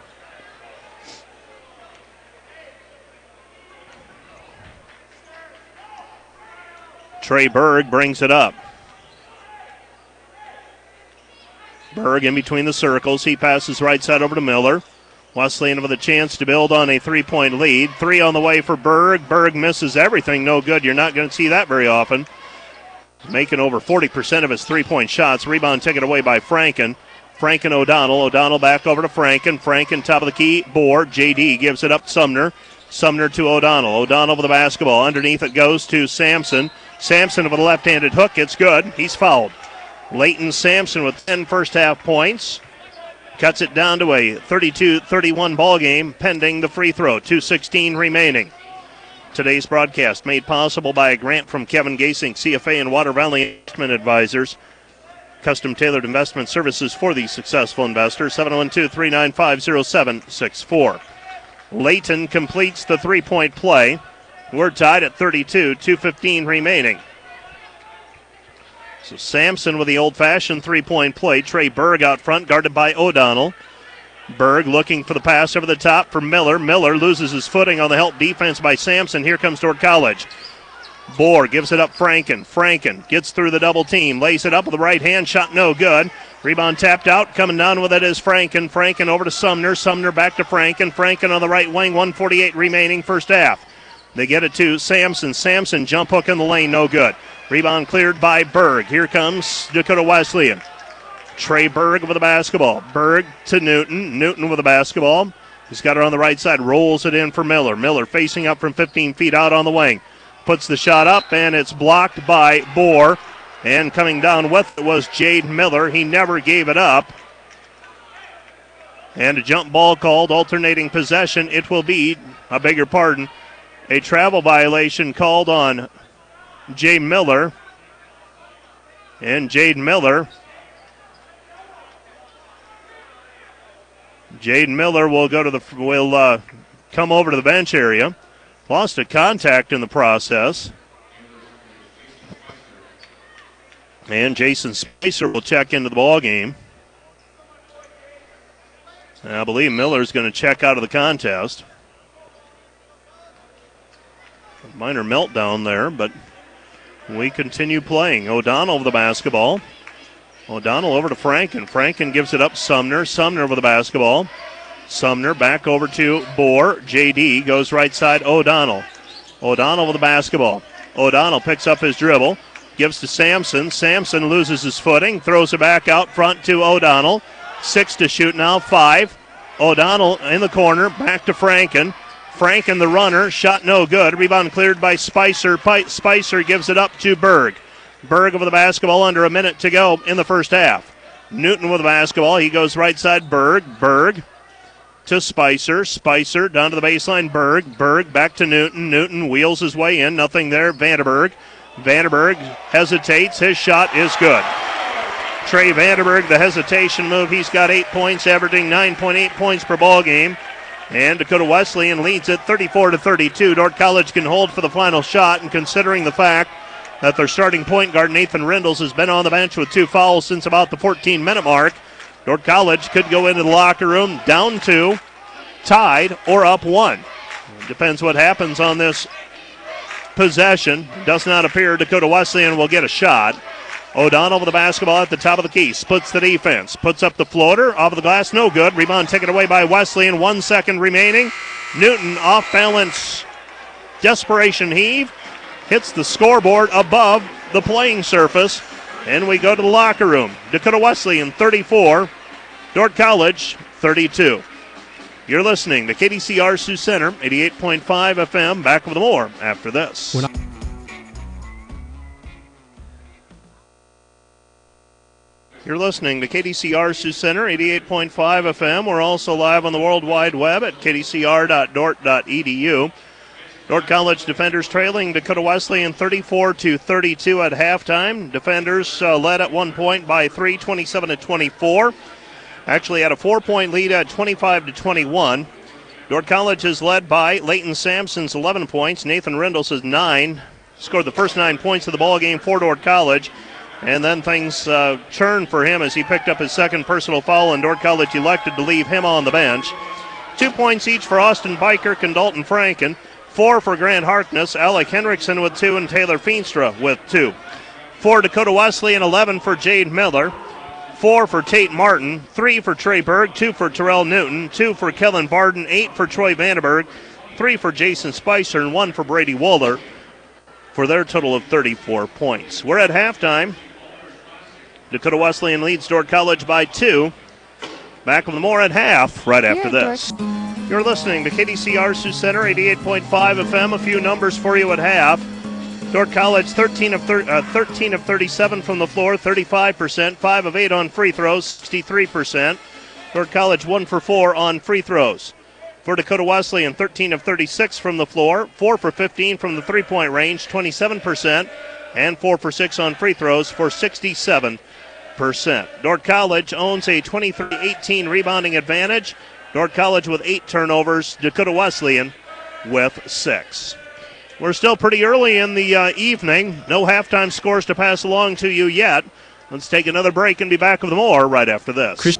Trey Berg brings it up. Berg in between the circles. He passes right side over to Miller. Wesleyan with a chance to build on a three-point lead. Three on the way for Berg. Berg misses everything. No good. You're not going to see that very often. Making over forty percent of his three-point shots. Rebound taken away by Franken. Franken O'Donnell. O'Donnell back over to Franken. Franken top of the key. Board. J D gives it up to Sumner. Sumner to O'Donnell. O'Donnell with the basketball. Underneath it goes to Sampson. Sampson with a left-handed hook. It's good. He's fouled. Leighton Sampson with ten first-half points. Cuts it down to a thirty-two thirty-one ball game pending the free throw. two sixteen remaining. Today's broadcast made possible by a grant from Kevin Gasing, C F A and Water Valley Investment Advisors. Custom tailored investment services for these successful investors. seven one two, three nine five, zero seven six four. Leighton completes the three-point play. We're tied at thirty-two, two fifteen remaining. So Sampson with the old-fashioned three-point play. Trey Berg out front, guarded by O'Donnell. Berg looking for the pass over the top for Miller. Miller loses his footing on the help defense by Sampson. Here comes Dordt College. Bohr gives it up Franken. Franken gets through the double team. Lays it up with the right hand. Shot no good. Rebound tapped out. Coming down with it is Franken. Franken over to Sumner. Sumner back to Franken. Franken on the right wing. one forty-eight remaining first half. They get it to Sampson. Sampson jump hook in the lane. No good. Rebound cleared by Berg. Here comes Dakota Wesleyan. Trey Berg with the basketball. Berg to Newton. Newton with the basketball. He's got it on the right side. Rolls it in for Miller. Miller facing up from fifteen feet out on the wing. Puts the shot up, and it's blocked by Bohr. And coming down with it was Jade Miller. He never gave it up. And a jump ball called, alternating possession. It will be, I beg your pardon, a travel violation called on Jay Miller. And Jade Miller. Jade Miller will go to the will uh, come over to the bench area. Lost a contact in the process. And Jason Spicer will check into the ball game. And I believe Miller's going to check out of the contest. Minor meltdown there, but we continue playing. O'Donnell with the basketball. O'Donnell over to Franken. Franken gives it up Sumner. Sumner with the basketball. Sumner back over to Bohr. J D goes right side O'Donnell. O'Donnell with the basketball. O'Donnell picks up his dribble. Gives to Sampson. Sampson loses his footing. Throws it back out front to O'Donnell. Six to shoot now. Five. O'Donnell in the corner. Back to Franken. Franken the runner. Shot no good. Rebound cleared by Spicer. Spicer gives it up to Berg. Berg with the basketball under a minute to go in the first half. Newton with the basketball. He goes right side. Berg. Berg to Spicer. Spicer down to the baseline. Berg. Berg back to Newton. Newton wheels his way in. Nothing there. Vanderberg. Vanderberg hesitates. His shot is good. Trey Vanderberg, the hesitation move. He's got eight points, averaging nine point eight points per ball game. And Dakota Wesleyan leads it thirty-four to thirty-two. Dordt College can hold for the final shot, and considering the fact that their starting point guard, Nathan Rindles, has been on the bench with two fouls since about the fourteen-minute mark, Dordt College could go into the locker room down two, tied, or up one. It depends what happens on this possession. Does not appear Dakota Wesleyan will get a shot. O'Donnell with the basketball at the top of the key. Splits the defense. Puts up the floater. Off of the glass. No good. Rebound taken away by Wesleyan. One second remaining. Newton off balance. Desperation heave. Hits the scoreboard above the playing surface. And we go to the locker room. Dakota Wesleyan thirty-four. Dordt College thirty-two. You're listening to K D C R Sioux Center, eighty-eight point five F M. Back with more after this. You're listening to K D C R Sioux Center, eighty-eight point five F M. We're also live on the World Wide Web at k d c r dot dort dot e d u. Dordt College defenders trailing Dakota Wesleyan thirty-four to thirty-two at halftime. Defenders uh, led at one point by three, twenty-seven to twenty-four. Actually had a four-point lead at twenty-five to twenty-one. Dordt College is led by Leighton Sampson's eleven points. Nathan Rindles has nine. Scored the first nine points of the ball game for Dordt College. And then things uh, churned for him as he picked up his second personal foul, and Dordt College elected to leave him on the bench. Two points each for Austin Bykirk and Dalton Franken. Four for Grant Harkness, Alec Henriksen with two, and Taylor Feenstra with two. For Dakota Wesleyan, eleven for Jade Miller. four for Tate Martin, three for Trey Berg, two for Terrell Newton, two for Kellen Barden, eight for Troy Vandenberg, three for Jason Spicer, and one for Brady Wohler for their total of thirty-four points. We're at halftime. Dakota Wesleyan leads Dordt College by two. Back with more at half right after this. You're listening to K D C R Sioux Center, eighty-eight point five F M. A few numbers for you at half. Dordt College, thirteen of, thir- uh, thirteen of thirty-seven from the floor, thirty-five percent, five of eight on free throws, sixty-three percent. Dordt College, one for four on free throws. For Dakota Wesleyan, thirteen of thirty-six from the floor, four for fifteen from the three-point range, twenty-seven percent, and four for six on free throws for sixty-seven percent. Dordt College owns a twenty-three eighteen rebounding advantage. Dordt College with eight turnovers, Dakota Wesleyan with six. We're still pretty early in the uh, evening. No halftime scores to pass along to you yet. Let's take another break and be back with more right after this. Chris-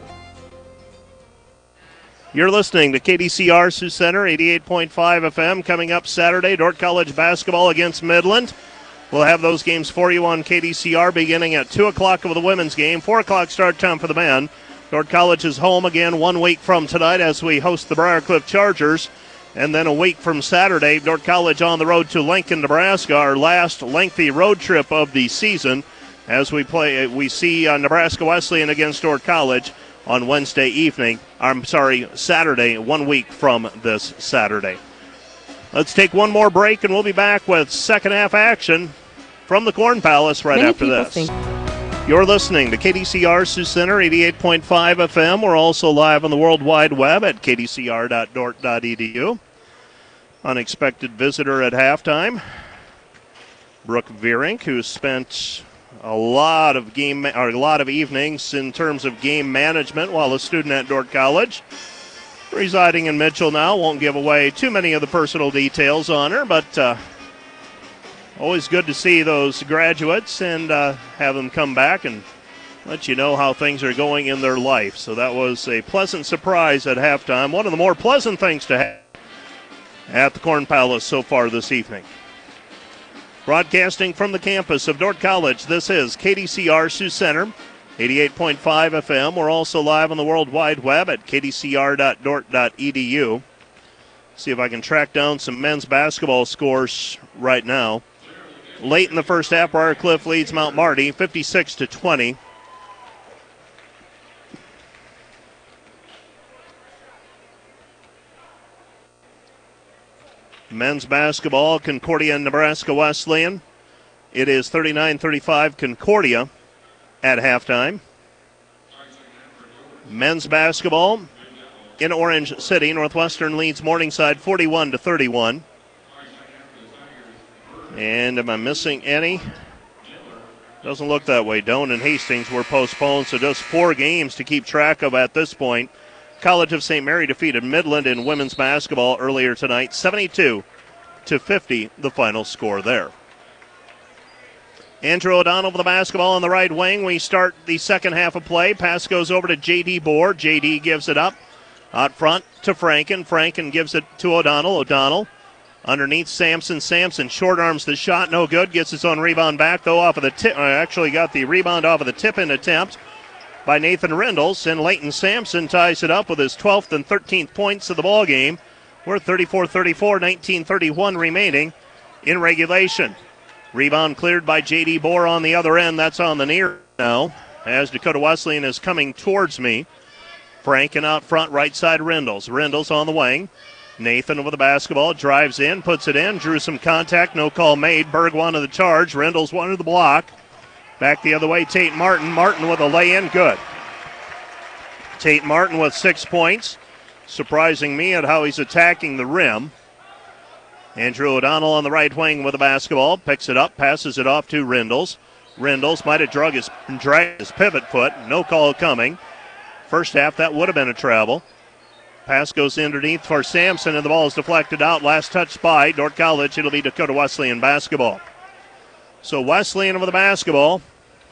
You're listening to K D C R Sioux Center, eighty-eight point five F M. Coming up Saturday, Dordt College basketball against Midland. We'll have those games for you on K D C R beginning at two o'clock with the women's game, four o'clock start time for the men. Dordt College is home again one week from tonight as we host the Briarcliff Chargers. And then a week from Saturday, Dordt College on the road to Lincoln, Nebraska, our last lengthy road trip of the season as we play. We see uh, Nebraska Wesleyan against Dordt College on Wednesday evening. I'm sorry, Saturday, one week from this Saturday. Let's take one more break, and we'll be back with second half action from the Corn Palace right Many after this. Think- You're listening to K D C R Sioux Center, eighty-eight point five F M. We're also live on the World Wide Web at k d c r dot dort dot e d u. Unexpected visitor at halftime, Brooke Vierink, who spent a lot of game or a lot of evenings in terms of game management while a student at Dordt College. Residing in Mitchell now, won't give away too many of the personal details on her, but uh, always good to see those graduates and uh, have them come back and let you know how things are going in their life. So that was a pleasant surprise at halftime. One of the more pleasant things to have at the Corn Palace so far this evening. Broadcasting from the campus of Dordt College, this is K D C R Sioux Center, eighty-eight point five F M. We're also live on the World Wide Web at k d c r dot dort dot e d u. See if I can track down some men's basketball scores right now. Late in the first half, Briarcliff leads Mount Marty fifty-six to twenty. Men's basketball, Concordia and Nebraska Wesleyan. It is thirty-nine thirty-five Concordia at halftime. Men's basketball in Orange City, Northwestern leads Morningside forty-one to thirty-one. And am I missing any? Doesn't look that way. Doane and Hastings were postponed, so just four games to keep track of at this point. College of Saint Mary defeated Midland in women's basketball earlier tonight, seventy-two to fifty, the final score there. Andrew O'Donnell with the basketball on the right wing. We start the second half of play. Pass goes over to J D Bohr. J D gives it up out front to Franken. Franken gives it to O'Donnell. O'Donnell underneath Sampson. Sampson short arms the shot, no good. Gets his own rebound back, though, off of the tip. Actually got the rebound off of the tip-in attempt by Nathan Rindles, and Leighton Sampson ties it up with his twelfth and thirteenth points of the ball game. We're thirty-four thirty-four, nineteen thirty-one remaining in regulation. Rebound cleared by J D Bohr on the other end. That's on the near now as Dakota Wesleyan is coming towards me. Franken out front, right side Rindles. Rindles on the wing. Nathan with the basketball, drives in, puts it in, drew some contact, no call made. Berg wanted the charge, Rindles wanted the block. Back the other way, Tate Martin. Martin with a lay-in, good. Tate Martin with six points. Surprising me at how he's attacking the rim. Andrew O'Donnell on the right wing with the basketball. Picks it up, passes it off to Rindles. Rindles might have drug his, dragged his pivot foot. No call coming. First half, that would have been a travel. Pass goes underneath for Sampson, and the ball is deflected out. Last touch by Dordt College. It'll be Dakota Wesleyan basketball. So Wesleyan with the basketball.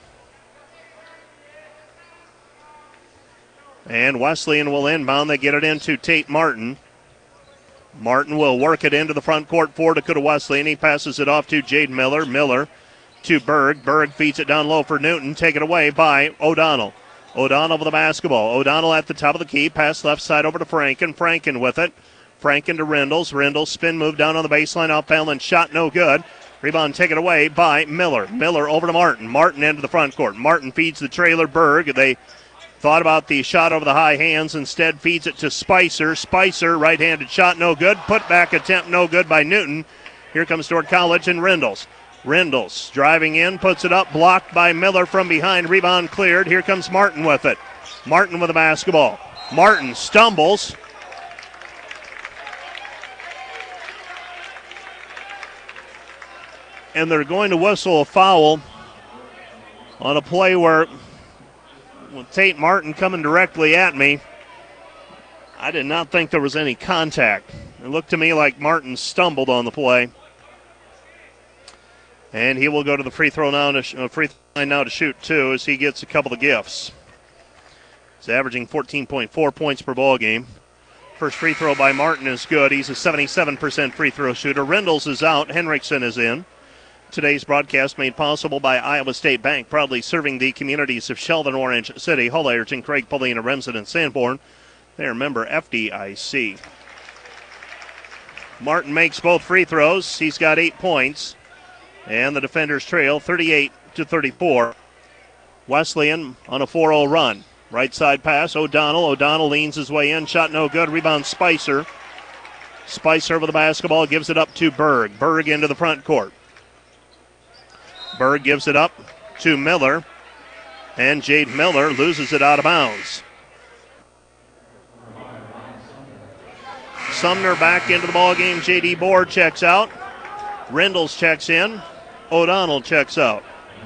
And Wesleyan will inbound. They get it into Tate Martin. Martin will work it into the front court for Dakota Wesleyan. He passes it off to Jade Miller. Miller to Berg. Berg feeds it down low for Newton. Taken away by O'Donnell. O'Donnell with the basketball. O'Donnell at the top of the key. Pass left side over to Franken. Franken with it. Franken to Rendles. Rendles spin move down on the baseline. Off balance shot no good. Rebound taken away by Miller. Miller over to Martin. Martin into the front court. Martin feeds the trailer Berg. They thought about the shot over the high hands. Instead feeds it to Spicer. Spicer right-handed shot no good. Put back attempt no good by Newton. Here comes Dordt College and Rendles. Rendles driving in, puts it up, blocked by Miller from behind. Rebound cleared. Here comes Martin with it. Martin with the basketball. Martin stumbles. And they're going to whistle a foul on a play where, with Tate Martin coming directly at me, I did not think there was any contact. It looked to me like Martin stumbled on the play. And he will go to the free throw now to sh- uh, free throw line now to shoot two as he gets a couple of gifts. He's averaging fourteen point four points per ball game. First free throw by Martin is good. He's a seventy-seven percent free throw shooter. Rendles is out. Henriksen is in. Today's broadcast made possible by Iowa State Bank, proudly serving the communities of Sheldon, Orange City, Hull, Ayrton, Craig, Paulina, Remsen, and Sanborn. They are member F D I C. Martin makes both free throws. He's got eight points. And the defenders trail thirty-eight to thirty-four. Wesleyan on a four oh run. Right side pass, O'Donnell. O'Donnell leans his way in. Shot no good. Rebound Spicer. Spicer with the basketball gives it up to Berg. Berg into the front court. Berg gives it up to Miller. And Jade Miller loses it out of bounds. Sumner back into the ball game. J D Bohr checks out. Rendles checks in. O'Donnell checks out.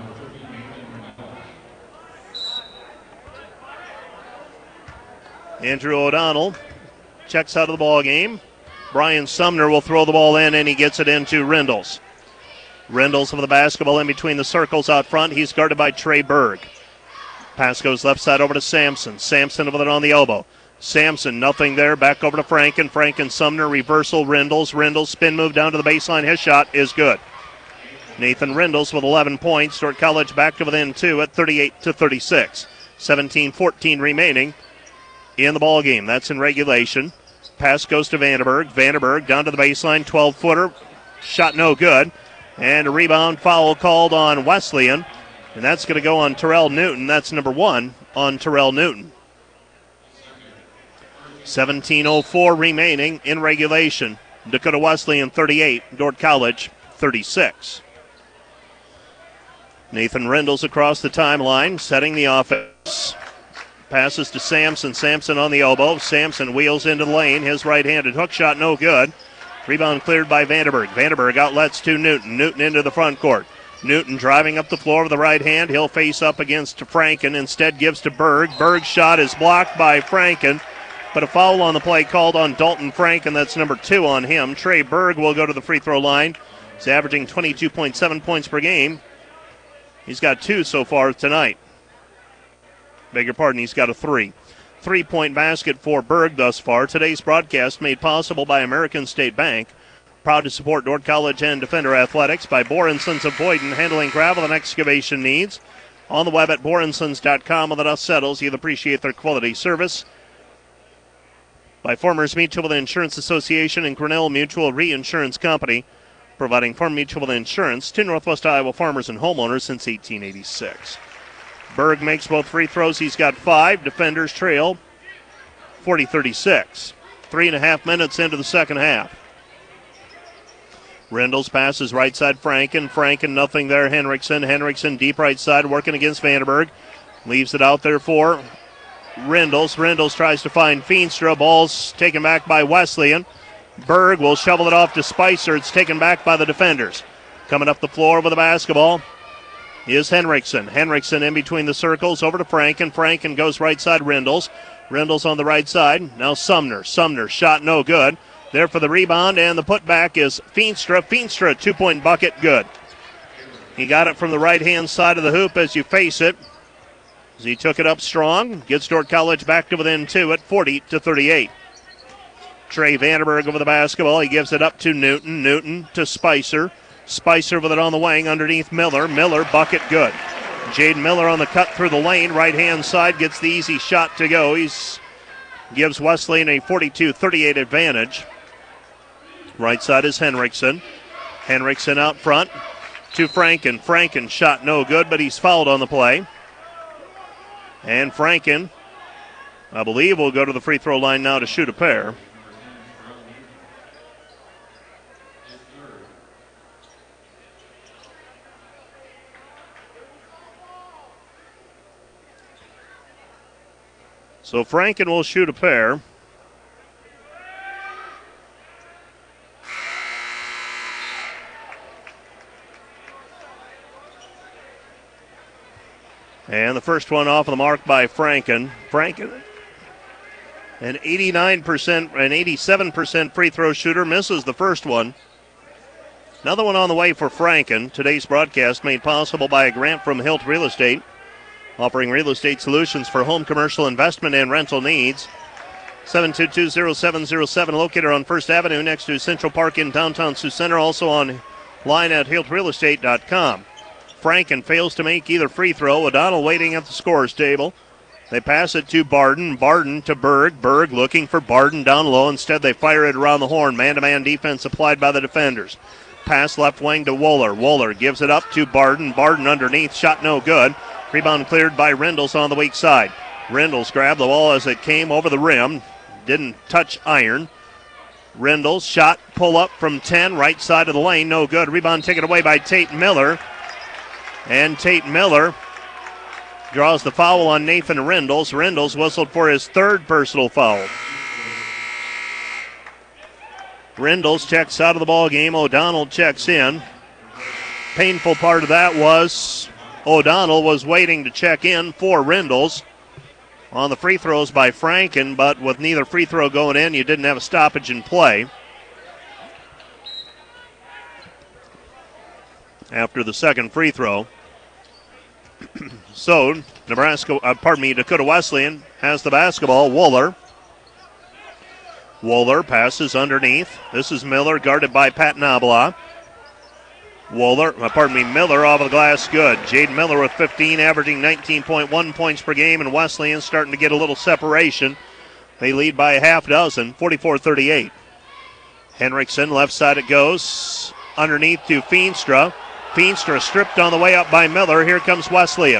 Andrew O'Donnell checks out of the ball game. Brian Sumner will throw the ball in, and he gets it into Rendles. Rendles with the basketball in between the circles out front. He's guarded by Trey Berg. Pass goes left side over to Sampson. Sampson with it on the elbow. Sampson, nothing there. Back over to Franken. Franken, Sumner, reversal, Rendles. Rendles, spin move down to the baseline. His shot is good. Nathan Rendles with eleven points. Dordt College back to within two at thirty-eight to thirty-six. seventeen fourteen remaining in the ball game. That's in regulation. Pass goes to Vandenberg. Vandenberg down to the baseline. twelve-footer. Shot no good. And a rebound foul called on Wesleyan. And that's going to go on Terrell Newton. That's number one on Terrell Newton. seventeen oh four remaining in regulation. Dakota Wesleyan thirty-eight, Dordt College thirty-six. Nathan Rendles across the timeline, setting the offense. Passes to Sampson. Sampson on the elbow. Sampson wheels into the lane. His right-handed hook shot no good. Rebound cleared by Vandenberg. Vandenberg outlets to Newton. Newton into the front court. Newton driving up the floor with the right hand. He'll face up against Franken. Instead gives to Berg. Berg's shot is blocked by Franken. But a foul on the play called on Dalton Franken. That's number two on him. Trey Berg will go to the free throw line. He's averaging twenty-two point seven points per game. He's got two so far tonight. Beg your pardon, he's got a three. Three-point basket for Berg thus far. Today's broadcast made possible by American State Bank. Proud to support Dordt College and Defender Athletics. By Bohr and Sons of Boyden, handling gravel and excavation needs. On the web at bohr and sons dot com. When the dust settles, you'll appreciate their quality service. By Farmers Mutual Insurance Association and Grinnell Mutual Reinsurance Company, providing farm mutual insurance to Northwest Iowa farmers and homeowners since eighteen eighty-six. Berg makes both free throws. He's got five. Defenders trail forty thirty-six. Three and a half minutes into the second half. Rendles passes right side Franken. Franken, nothing there. Henriksen. Henriksen deep right side working against Vandenberg. Leaves it out there for Rendles. Rendles tries to find Feenstra. Ball's taken back by Wesleyan. Berg will shovel it off to Spicer. It's taken back by the defenders. Coming up the floor with the basketball is Henriksen. Henriksen in between the circles over to Franken. Franken goes right side Rendles. Rendles on the right side. Now Sumner. Sumner shot no good. There for the rebound, and the putback is Feenstra. Feenstra, two-point bucket, good. He got it from the right-hand side of the hoop as you face it. As he took it up strong, gets Dordt College back to within two at forty to thirty-eight. Trey Vandenberg over the basketball. He gives it up to Newton. Newton to Spicer. Spicer with it on the wing underneath Miller. Miller, bucket, good. Jaden Miller on the cut through the lane. Right-hand side gets the easy shot to go. He's gives Wesleyan a forty-two thirty-eight advantage. Right side is Henriksen. Henriksen out front to Franken. Franken shot no good, but he's fouled on the play. And Franken, I believe, will go to the free throw line now to shoot a pair. So Franken will shoot a pair. And the first one off of the mark by Franken. Franken, an eighty-nine percent, an eighty-seven percent free throw shooter, misses the first one. Another one on the way for Franken. Today's broadcast made possible by a grant from Hilt Real Estate, offering real estate solutions for home commercial investment and rental needs. seven two two, zero seven zero seven, located on First Avenue next to Central Park in downtown Sioux Center, also online at hilt real estate dot com. Franken fails to make either free throw. O'Donnell waiting at the scorer's table. They pass it to Barden. Barden to Berg. Berg looking for Barden down low. Instead, they fire it around the horn. Man-to-man defense applied by the defenders. Pass left wing to Wohler. Wohler gives it up to Barden. Barden underneath. Shot no good. Rebound cleared by Rendles on the weak side. Rendles grabbed the ball as it came over the rim. Didn't touch iron. Rendles shot pull up from ten. Right side of the lane. No good. Rebound taken away by Tate Miller. And Tate Miller draws the foul on Nathan Rendles. Rendles whistled for his third personal foul. Rendles checks out of the ball game. O'Donnell checks in. Painful part of that was O'Donnell was waiting to check in for Rendles on the free throws by Franken, but with neither free throw going in, you didn't have a stoppage in play. After the second free throw. So, Nebraska, uh, pardon me, Dakota Wesleyan has the basketball. Wohler. Wohler passes underneath. This is Miller, guarded by Pat Nabla. Wohler, uh, pardon me, Miller off of the glass, good. Jaden Miller with fifteen, averaging nineteen point one points per game, and Wesleyan starting to get a little separation. They lead by a half dozen, forty-four thirty-eight. Henriksen, left side it goes. Underneath to Feenstra. Feenstra stripped on the way up by Miller. Here comes Wesleyan.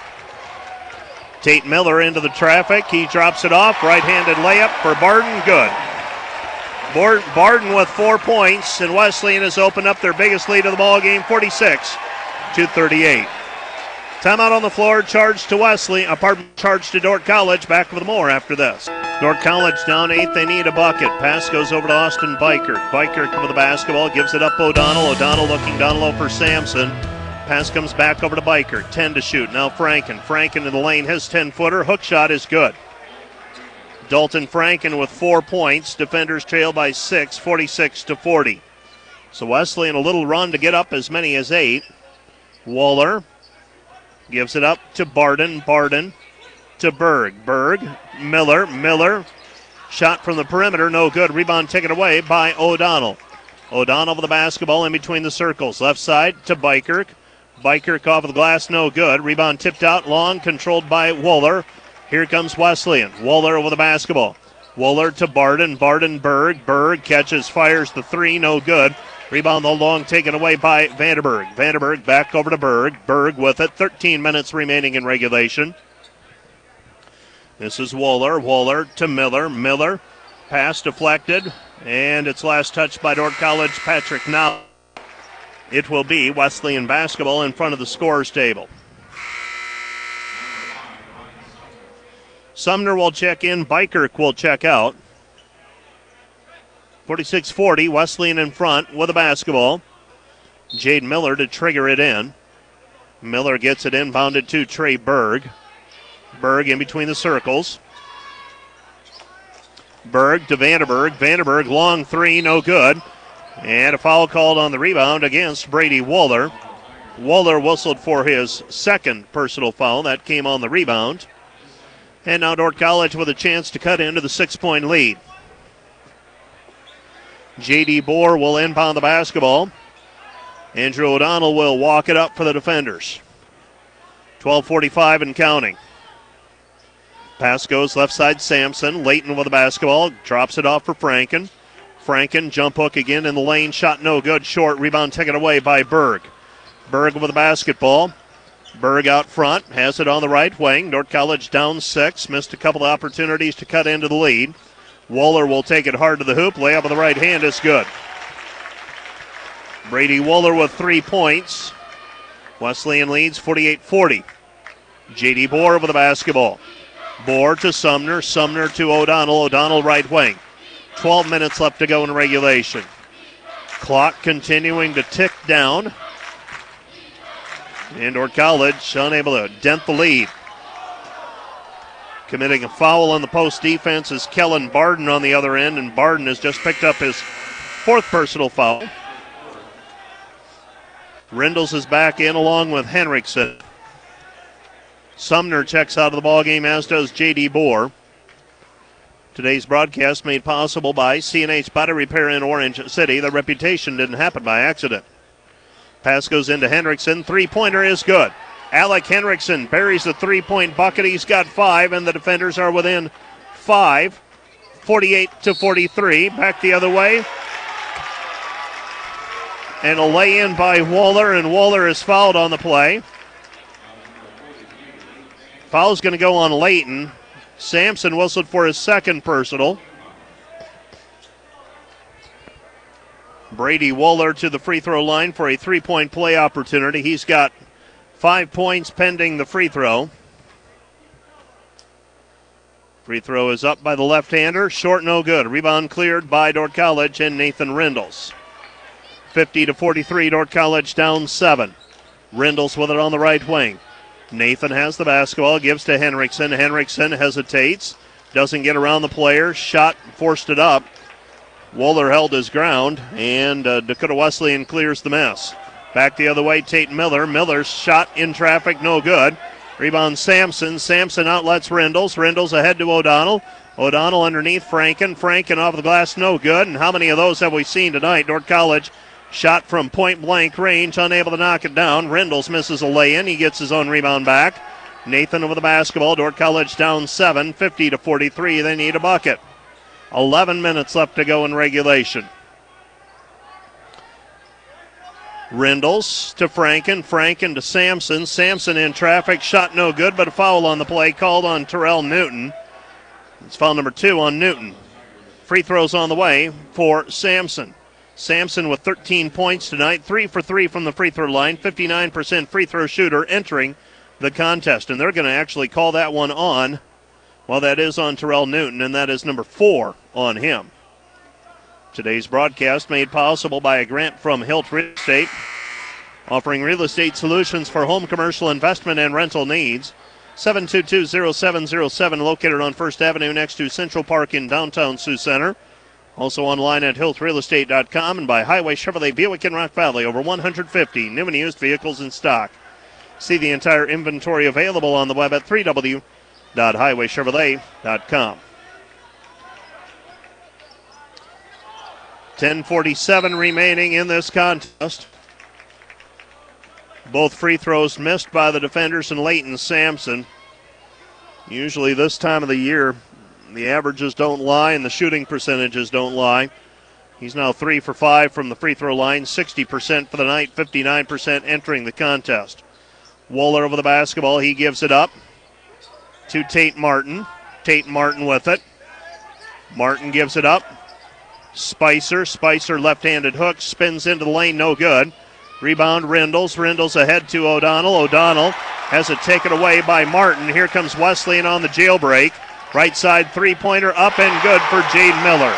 Tate Miller into the traffic. He drops it off. Right-handed layup for Barden. Good. Barden with four points, and Wesleyan has opened up their biggest lead of the ball game, forty-six to thirty-eight. Timeout on the floor. Charge to Wesleyan. A pardon, charge to Dordt College. Back with more after this. Dordt College down eight. They need a bucket. Pass goes over to Austin Bikert. Bikert with the basketball. Gives it up O'Donnell. O'Donnell looking down low for Sampson. Pass comes back over to Bikert. ten to shoot. Now Franken. Franken in the lane. His ten-footer. Hook shot is good. Dalton Franken with four points. Defenders trail by six, forty-six to forty. So Wesleyan a little run to get up as many as eight. Wohler gives it up to Barden. Barden to Berg. Berg. Miller. Miller. Shot from the perimeter. No good. Rebound taken away by O'Donnell. O'Donnell with the basketball in between the circles. Left side to Bikert. Bikert off of the glass. No good. Rebound tipped out long. Controlled by Wohler. Here comes Wesleyan. Wohler with the basketball. Wohler to Barden. Barden. Berg. Berg catches. Fires the three. No good. Rebound the long taken away by Vanderberg. Vanderberg back over to Berg. Berg with it. thirteen minutes remaining in regulation. This is Wohler. Wohler to Miller. Miller. Pass deflected. And it's last touched by Dordt College, Patrick Now. It will be Wesleyan basketball in front of the scorer's table. Sumner will check in. Bikert will check out. forty-six forty, Wesleyan in front with the basketball. Jade Miller to trigger it in. Miller gets it inbounded to Trey Berg. Berg in between the circles. Berg to Vanderberg. Vanderberg, long three, no good. And a foul called on the rebound against Brady Wohler. Wohler whistled for his second personal foul. That came on the rebound. And now Dordt College with a chance to cut into the six-point lead. J D. Bohr will inbound the basketball. Andrew O'Donnell will walk it up for the defenders. twelve forty-five and counting. Pass goes left side, Sampson. Layton with the basketball. Drops it off for Franken. Franken, jump hook again in the lane. Shot no good. Short. Rebound taken away by Berg. Berg with the basketball. Berg out front. Has it on the right wing. North College down six. Missed a couple of opportunities to cut into the lead. Waller will take it hard to the hoop. Layup with the right hand is good. Brady Waller with three points. Wesleyan leads forty-eight forty. J D. Bohr with the basketball. Bohr to Sumner. Sumner to O'Donnell. O'Donnell right wing. twelve minutes left to go in regulation. Clock continuing to tick down. Indoor College unable to dent the lead. Committing a foul on the post defense is Kellen Barden on the other end, and Barden has just picked up his fourth personal foul. Rindles is back in along with Henriksen. Sumner checks out of the ballgame, as does J D. Bohr. Today's broadcast made possible by C and H Body Repair in Orange City. The reputation didn't happen by accident. Pass goes into Henriksen. Three-pointer is good. Alec Henriksen buries the three-point bucket. He's got five, and the defenders are within five. forty-eight to forty-three. Back the other way. And a lay-in by Waller, and Waller is fouled on the play. Foul's going to go on Layton. Sampson whistled for his second personal. Brady Waller to the free throw line for a three-point play opportunity. He's got five points pending the free throw. Free throw is up by the left-hander. Short, no good. Rebound cleared by Dordt College and Nathan Rindles. fifty to forty-three, Dordt College down seven. Rindles with it on the right wing. Nathan has the basketball, gives to Henriksen. Henriksen hesitates, doesn't get around the player. Shot, forced it up. Waller held his ground, and uh, Dakota Wesleyan clears the mess. Back the other way, Tate Miller. Miller's shot in traffic, no good. Rebound Sampson. Sampson outlets Rindles. Rindles ahead to O'Donnell. O'Donnell underneath Franken. Franken off the glass, no good. And how many of those have we seen tonight? Dordt College shot from point-blank range, unable to knock it down. Rindles misses a lay-in. He gets his own rebound back. Nathan over the basketball. Dordt College down seven, fifty to forty-three. They need a bucket. eleven minutes left to go in regulation. Rindles to Franken. Franken to Sampson. Sampson in traffic. Shot no good, but a foul on the play called on Terrell Newton. It's foul number two on Newton. Free throws on the way for Sampson. Sampson with thirteen points tonight, three for three from the free throw line, fifty-nine percent free throw shooter entering the contest. And they're going to actually call that one on. Well, that is on Terrell Newton, and that is number four on him. Today's broadcast made possible by a grant from Hilt Real Estate, offering real estate solutions for home commercial investment and rental needs. seven two two, zero seven zero seven, located on First Avenue next to Central Park in downtown Sioux Center. Also online at hilt real estate dot com and by Highway Chevrolet Buick in Rock Valley. Over one hundred fifty new and used vehicles in stock. See the entire inventory available on the web at w w w dot highway chevrolet dot com. ten forty-seven remaining in this contest. Both free throws missed by the defenders and Layton Sampson. Usually this time of the year, the averages don't lie and the shooting percentages don't lie. He's now three for five from the free throw line, sixty percent for the night, fifty-nine percent entering the contest. Waller over the basketball. He gives it up to Tate Martin. Tate Martin with it. Martin gives it up. Spicer. Spicer left-handed hook. Spins into the lane. No good. Rebound Rindles. Rindles ahead to O'Donnell. O'Donnell has it taken away by Martin. Here comes Wesleyan on the jailbreak. Right side three-pointer up and good for Jade Miller.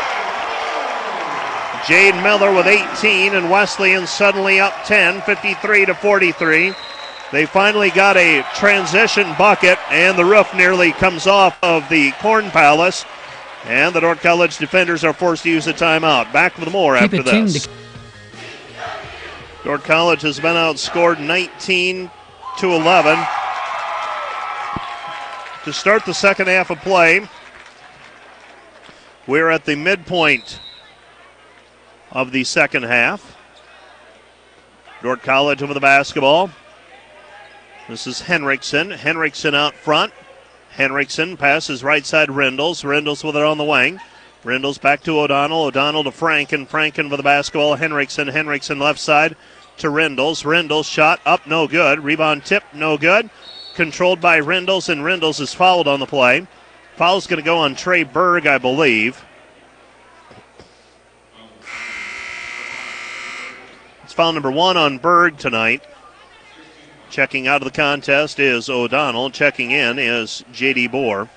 Jade Miller with eighteen, and Wesleyan suddenly up ten, fifty-three to forty-three. They finally got a transition bucket, and the roof nearly comes off of the Corn Palace. And the Dordt College defenders are forced to use a timeout. Back with more Keep after this. Dordt College has been outscored nineteen to eleven. To start the second half of play, we're at the midpoint of the second half. Dordt College over the basketball. This is Henriksen. Henriksen out front. Henriksen passes right side Rindles. Rindles with it on the wing. Rindles back to O'Donnell. O'Donnell to Franken. Franken with the basketball. Henriksen. Henriksen left side to Rindles. Rindles shot up, no good. Rebound tip, no good. Controlled by Rindles, and Rindles is fouled on the play. Foul's going to go on Trey Berg, I believe. It's foul number one on Berg tonight. Checking out of the contest is O'Donnell. Checking in is J D. Bohr.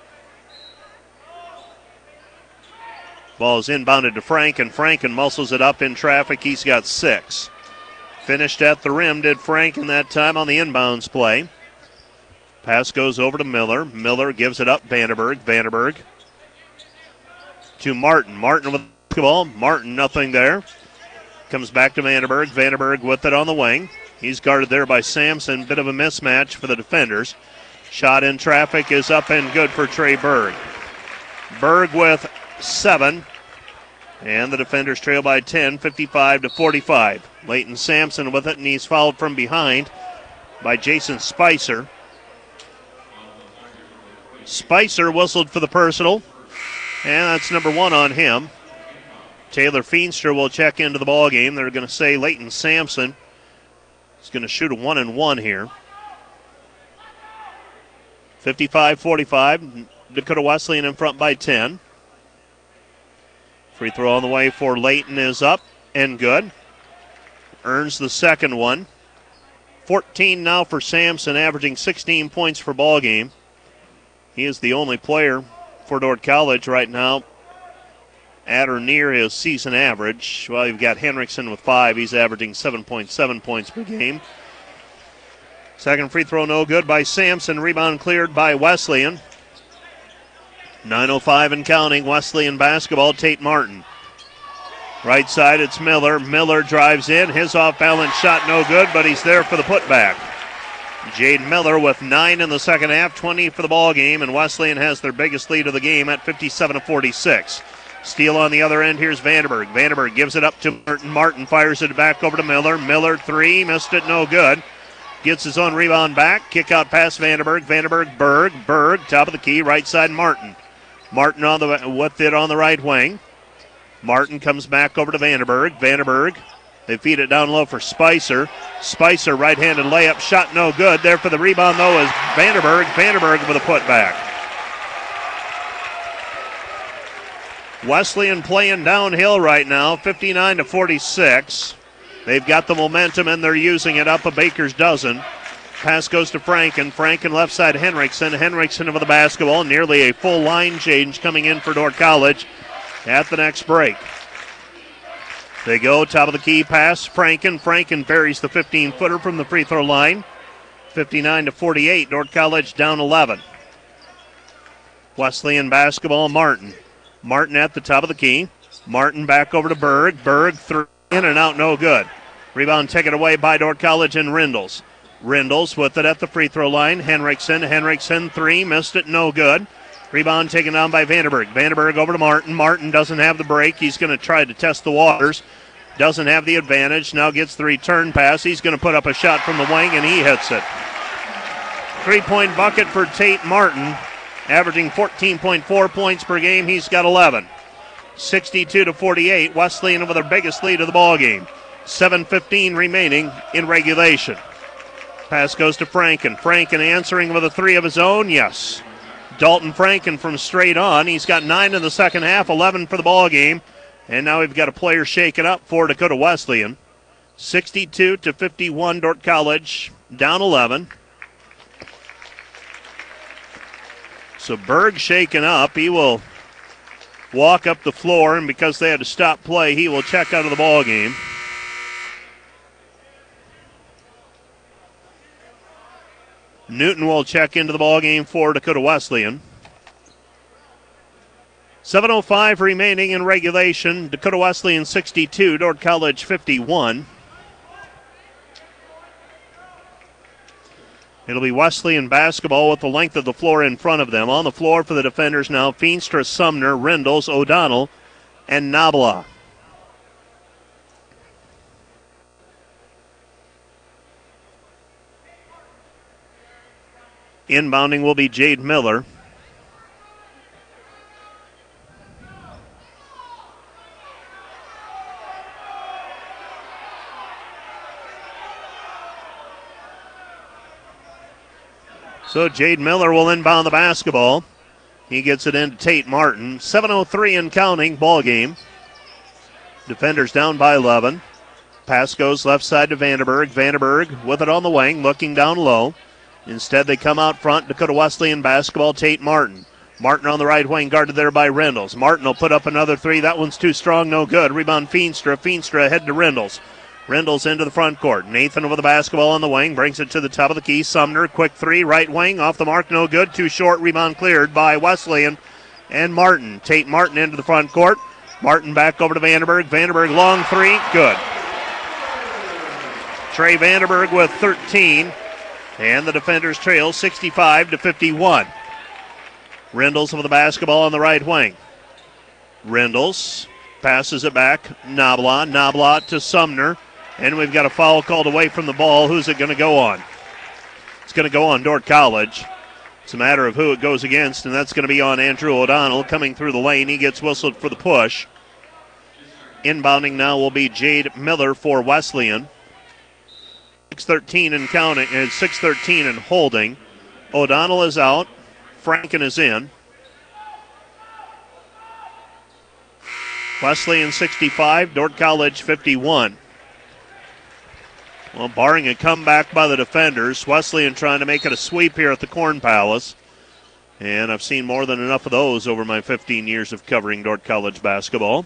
Ball is inbounded to Franken. Franken muscles it up in traffic. He's got six. Finished at the rim, did Franken that time on the inbounds play. Pass goes over to Miller. Miller gives it up. Vanderberg. Vanderberg to Martin. Martin with the basketball. Martin, nothing there. Comes back to Vanderberg. Vanderberg with it on the wing. He's guarded there by Sampson. Bit of a mismatch for the defenders. Shot in traffic is up and good for Trey Berg. Berg with seven. And the defenders trail by ten, fifty-five to forty-five. Leighton Sampson with it, and he's fouled from behind by Jason Spicer. Spicer whistled for the personal, and that's number one on him. Taylor Feenstra will check into the ball game. They're going to say Leighton Sampson is going to shoot a one and one here. fifty-five forty-five. Dakota Wesleyan in front by ten. Free throw on the way for Leighton is up and good. Earns the second one. fourteen now for Sampson, averaging sixteen points per ball game. He is the only player for Dordt College right now at or near his season average. Well, you've got Henriksen with five. He's averaging seven point seven points per game. Second free throw no good by Sampson. Rebound cleared by Wesleyan. nine oh five and counting. Wesleyan basketball. Tate Martin. Right side, it's Miller. Miller drives in. His off-balance shot no good, but he's there for the putback. Jade Miller with nine in the second half, twenty for the ball game, and Wesleyan has their biggest lead of the game at fifty-seven to forty-six. Steele on the other end. Here's Vanderberg. Vanderberg gives it up to Martin. Martin fires it back over to Miller. Miller three, missed it, no good. Gets his own rebound back. Kick out past Vanderberg. Vanderberg, Berg, Berg, top of the key, right side Martin. Martin on the with it on the right wing. Martin comes back over to Vanderberg. Vanderberg, they feed it down low for Spicer. Spicer, right-handed layup, shot no good. There for the rebound, though, is Vanderberg. Vanderberg with a putback. Wesleyan playing downhill right now, fifty-nine to forty-six. They've got the momentum, and they're using it up a baker's dozen. Pass goes to Franken. Franken left side Henriksen. Henriksen with the basketball. Nearly a full line change coming in for Dordt College at the next break. They go top of the key pass. Franken. Franken buries the fifteen-footer from the free throw line. fifty-nine to forty-eight. Dordt College down eleven. Wesleyan basketball. Martin. Martin at the top of the key. Martin back over to Berg. Berg three in and out, no good. Rebound taken away by Dordt College and Rindles. Rindles with it at the free throw line. Henriksen. Henriksen three, missed it, no good. Rebound taken down by Vanderberg. Vanderberg over to Martin. Martin doesn't have the break. He's going to try to test the waters. Doesn't have the advantage. Now gets the return pass. He's going to put up a shot from the wing, and he hits it. Three-point bucket for Tate Martin, averaging fourteen point four points per game. He's got eleven. sixty-two to forty-eight. Wesleyan with their biggest lead of the ball game. seven fifteen remaining in regulation. Pass goes to Franken. Franken answering with a three of his own. Yes. Dalton Franken from straight on. He's got nine in the second half, eleven for the ball game. And now we've got a player shaken up for Dakota Wesleyan. sixty-two to fifty-one, Dordt College down eleven. So Berg shaken up. He will walk up the floor, and because they had to stop play, he will check out of the ball game. Newton will check into the ball game for Dakota Wesleyan. seven oh five remaining in regulation. Dakota Wesleyan sixty-two, Dordt College fifty-one. It'll be Wesleyan basketball with the length of the floor in front of them. On the floor for the defenders now, Feenstra, Sumner, Rindles, O'Donnell, and Nabla. Inbounding will be Jade Miller. So Jade Miller will inbound the basketball. He gets it into Tate Martin. seven oh three and counting, ball game. Defenders down by eleven. Pass goes left side to Vanderberg. Vanderberg with it on the wing, looking down low. Instead, they come out front. Dakota Wesleyan basketball, Tate Martin. Martin on the right wing, guarded there by Rendles. Martin will put up another three. That one's too strong, no good. Rebound Feenstra. Feenstra ahead to Rendles. Rendles into the front court. Nathan with the basketball on the wing, brings it to the top of the key. Sumner, quick three, right wing, off the mark, no good. Too short, rebound cleared by Wesleyan and Martin. Tate Martin into the front court. Martin back over to Vanderberg. Vanderberg long three, good. Trey Vanderberg with thirteen, and the defenders trail sixty-five to fifty-one. Rendles with the basketball on the right wing. Rendles passes it back. Nabla, Nabla to Sumner. And we've got a foul called away from the ball. Who's it going to go on? It's going to go on Dordt College. It's a matter of who it goes against, and that's going to be on Andrew O'Donnell coming through the lane. He gets whistled for the push. Inbounding now will be Jade Miller for Wesleyan. six thirteen and counting, and six thirteen and holding. O'Donnell is out. Franken is in. Wesleyan sixty-five, Dordt College fifty-one. Well, barring a comeback by the defenders, Wesleyan trying to make it a sweep here at the Corn Palace. And I've seen more than enough of those over my fifteen years of covering Dordt College basketball.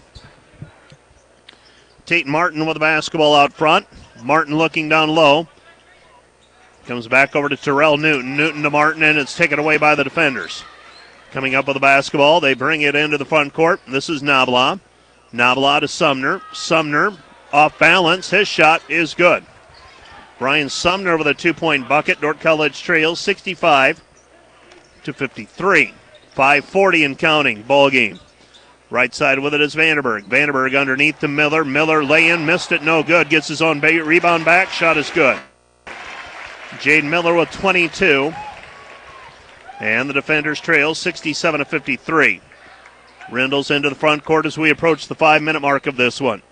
Tate Martin with the basketball out front. Martin looking down low. Comes back over to Terrell Newton. Newton to Martin, and it's taken away by the defenders. Coming up with the basketball, they bring it into the front court. This is Nabla. Nabla to Sumner. Sumner off balance. His shot is good. Brian Sumner with a two-point bucket. Dordt College trails sixty-five to fifty-three. five forty and counting, ball game. Right side with it is Vanderberg. Vanderberg underneath to Miller. Miller lay-in, missed it, no good. Gets his own rebound back, shot is good. Jade Miller with twenty-two. And the defenders trail sixty-seven to fifty-three. Rendles into the front court as we approach the five-minute mark of this one.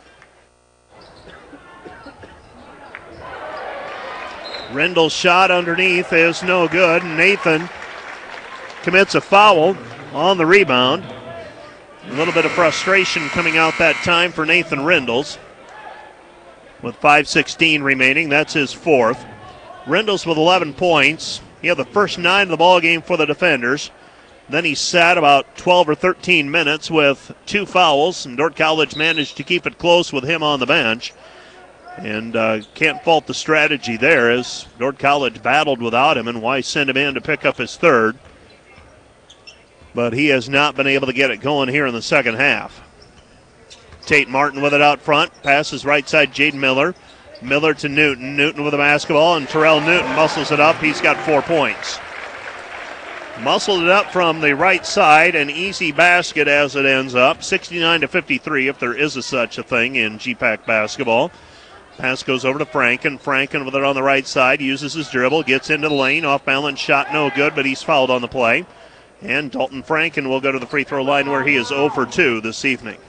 Rendell's shot underneath is no good. Nathan commits a foul on the rebound. A little bit of frustration coming out that time for Nathan Rendles. With five sixteen remaining, that's his fourth. Rendles with eleven points. He had the first nine of the ball game for the defenders. Then he sat about twelve or thirteen minutes with two fouls, and Dordt College managed to keep it close with him on the bench. And uh, can't fault the strategy there as Dordt College battled without him, and why send him in to pick up his third. But he has not been able to get it going here in the second half. Tate Martin with it out front. Passes right side, Jade Miller. Miller to Newton. Newton with the basketball, and Terrell Newton muscles it up. He's got four points. Muscled it up from the right side, an easy basket as it ends up. sixty-nine to fifty-three, if there is a such a thing in G PAC basketball. Pass goes over to Franken. Franken with it on the right side, uses his dribble, gets into the lane. Off balance shot, no good, but he's fouled on the play. And Dalton Franken will go to the free throw line where he is zero for two this evening.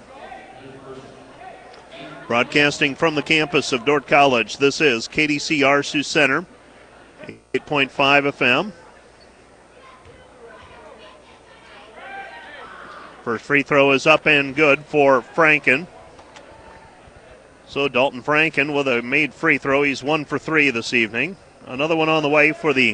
Broadcasting from the campus of Dordt College, this is K D C R Sioux Center, eight point five F M. First free throw is up and good for Franken. So Dalton Franken with a made free throw. He's one for three this evening. Another one on the way for the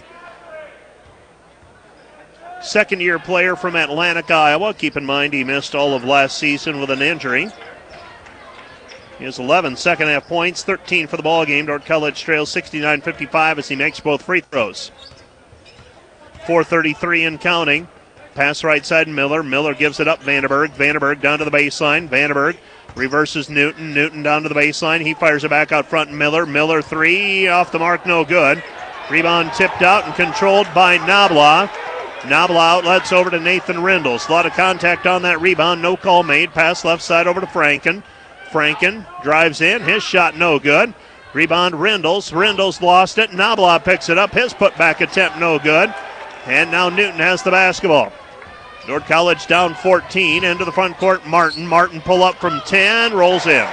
second-year player from Atlantic, Iowa. Keep in mind he missed all of last season with an injury. He has eleven second-half points, thirteen for the ball game. Dordt College trails sixty-nine fifty-five as he makes both free throws. four thirty-three and counting. Pass right side, Miller. Miller gives it up, Vanderberg. Vanderberg down to the baseline. Vanderberg reverses Newton. Newton down to the baseline. He fires it back out front. Miller. Miller three. Off the mark, no good. Rebound tipped out and controlled by Nabla. Nabla outlets over to Nathan Rendles. A lot of contact on that rebound. No call made. Pass left side over to Franken. Franken drives in. His shot no good. Rebound, Rindles. Rindles lost it. Nabla picks it up. His putback attempt no good. And now Newton has the basketball. Dordt College down fourteen. Into the front court, Martin. Martin pull up from ten. Rolls in.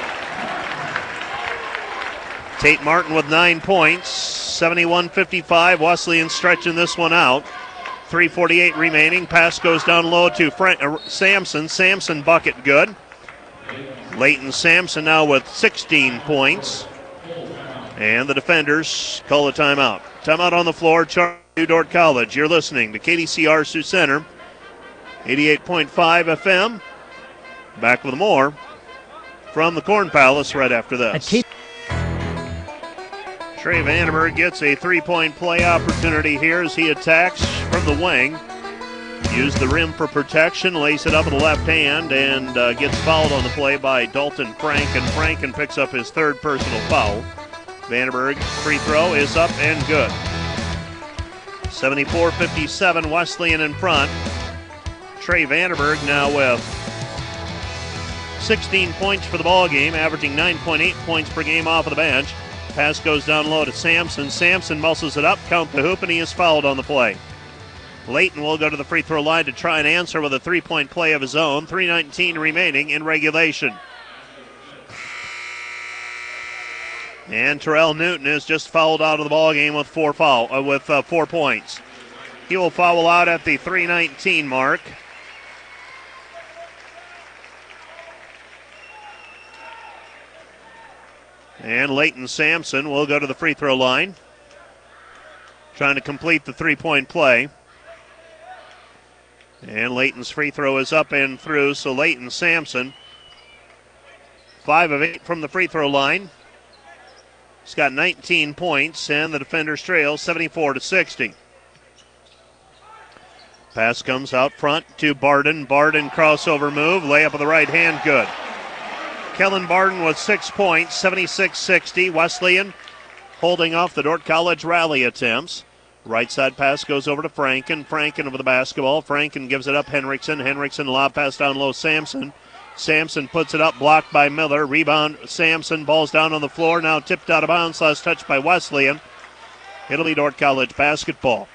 Tate Martin with nine points. seventy-one fifty-five. Wesleyan stretching this one out. three forty-eight remaining. Pass goes down low to Frank, uh, Sampson. Sampson bucket good. Leighton Sampson now with sixteen points. And the defenders call a timeout. Timeout on the floor. Charlie Dordt College. You're listening to K D C R Sioux Center. eighty-eight point five F M. Back with more from the Corn Palace right after this. Trey Vandenberg gets a three-point play opportunity here as he attacks from the wing. Use the rim for protection, lays it up with the left hand, and uh, gets fouled on the play by Dalton Franken. Franken picks up his third personal foul. Vandenberg free throw is up and good. seventy-four fifty-seven, Wesleyan in front. Trey Vandenberg now with sixteen points for the ball game, averaging nine point eight points per game off of the bench. Pass goes down low to Sampson. Sampson muscles it up, count the hoop, and he is fouled on the play. Leighton will go to the free throw line to try and answer with a three-point play of his own. three nineteen remaining in regulation. And Terrell Newton is just fouled out of the ball game with four foul uh, with uh, four points. He will foul out at the three nineteen mark. And Leighton Sampson will go to the free throw line, trying to complete the three-point play. And Leighton's free throw is up and through, so Leighton Sampson, five of eight from the free throw line. He's got nineteen points, and the defenders trail seventy-four to sixty. Pass comes out front to Barden. Barden crossover move, layup with the right hand, good. Kellen Barden with six points, seventy-six sixty. Wesleyan holding off the Dordt College rally attempts. Right side pass goes over to Franken. Franken over the basketball. Franken gives it up Henriksen. Henriksen lob pass down low Sampson. Sampson puts it up, blocked by Miller. Rebound Sampson, ball's down on the floor. Now tipped out of bounds, last touch by Wesleyan. It'll be Dordt College basketball.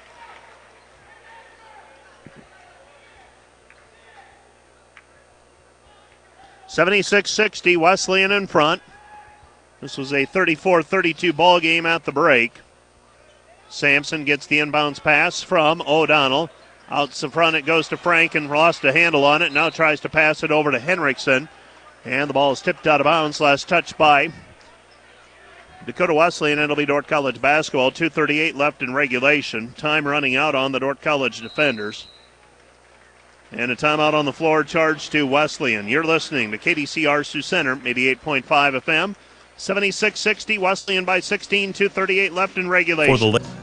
seventy-six sixty, Wesleyan in front. This was a thirty-four thirty-two ball game at the break. Sampson gets the inbounds pass from O'Donnell. Out the front it goes to Franken, lost a handle on it, now tries to pass it over to Henriksen. And the ball is tipped out of bounds, last touch by Dakota Wesleyan, and it'll be Dordt College basketball. two thirty-eight left in regulation. Time running out on the Dordt College defenders. And a timeout on the floor charged to Wesleyan. You're listening to K D C R Sioux Center, eighty-eight point five F M. seventy-six sixty, Wesleyan by sixteen, two thirty-eight left in regulation. For the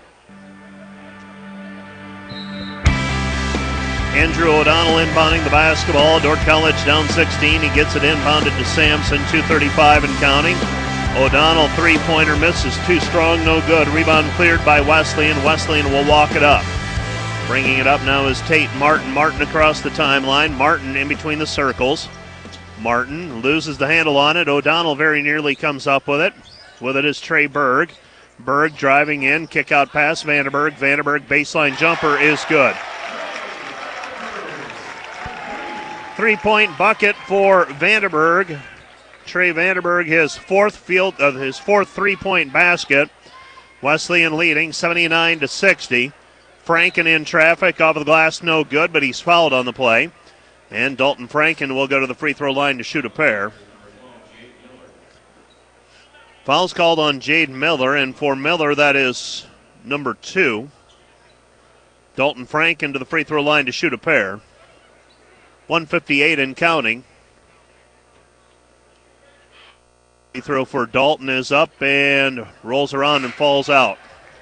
Andrew O'Donnell inbounding the basketball. Dordt College down sixteen. He gets it inbounded to Sampson, two thirty-five and counting. O'Donnell three-pointer misses, too strong, no good. Rebound cleared by Wesleyan. Wesleyan will walk it up. Bringing it up now is Tate Martin. Martin across the timeline. Martin in between the circles. Martin loses the handle on it. O'Donnell very nearly comes up with it. With it is Trey Berg. Berg driving in, kick out pass, Vandenberg. Vandenberg baseline jumper is good. Three-point bucket for Vandenberg. Trey Vandenberg, his fourth field, uh, his fourth three-point basket. Wesleyan leading seventy-nine to sixty. Franken in traffic, off of the glass, no good, but he's fouled on the play. And Dalton Franken will go to the free throw line to shoot a pair. Foul's called on Jade Miller, and for Miller, that is number two. Dalton Franken to the free throw line to shoot a pair. one fifty-eight and counting. Free throw for Dalton is up and rolls around and falls out.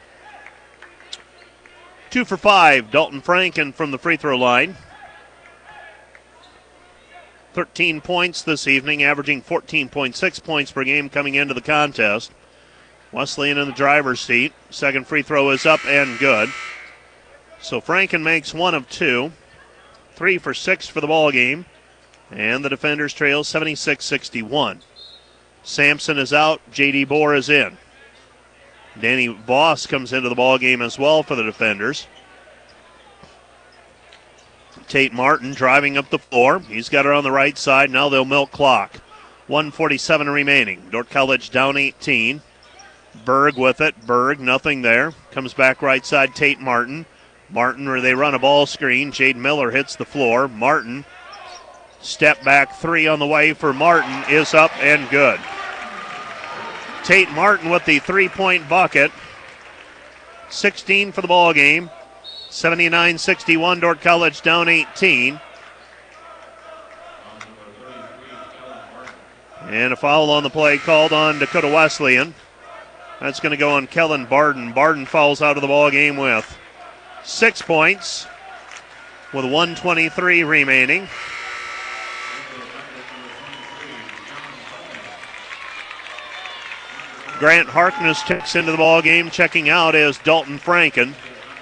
Two for five, Dalton Franken from the free throw line. thirteen points this evening, averaging fourteen point six points per game coming into the contest. Wesleyan in the driver's seat. Second free throw is up and good. So Franken makes one of two. Three for six for the ball game. And the defenders trail seventy-six sixty-one. Sampson is out. J D. Bohr is in. Danny Voss comes into the ball game as well for the defenders. Tate Martin driving up the floor. He's got her on the right side. Now they'll milk clock. one forty-seven remaining. Dordt College down eighteen. Berg with it. Berg, nothing there. Comes back right side. Tate Martin. Martin, where they run a ball screen. Jade Miller hits the floor. Martin, step back three on the way for Martin, is up and good. Tate Martin with the three-point bucket. sixteen for the ball game. seventy-nine sixty-one, Dordt College down eighteen. And a foul on the play called on Dakota Wesleyan. That's going to go on Kellen Barden. Barden fouls out of the ball game with six points with one twenty-three remaining. Grant Harkness checks into the ball game. Checking out is Dalton Franken.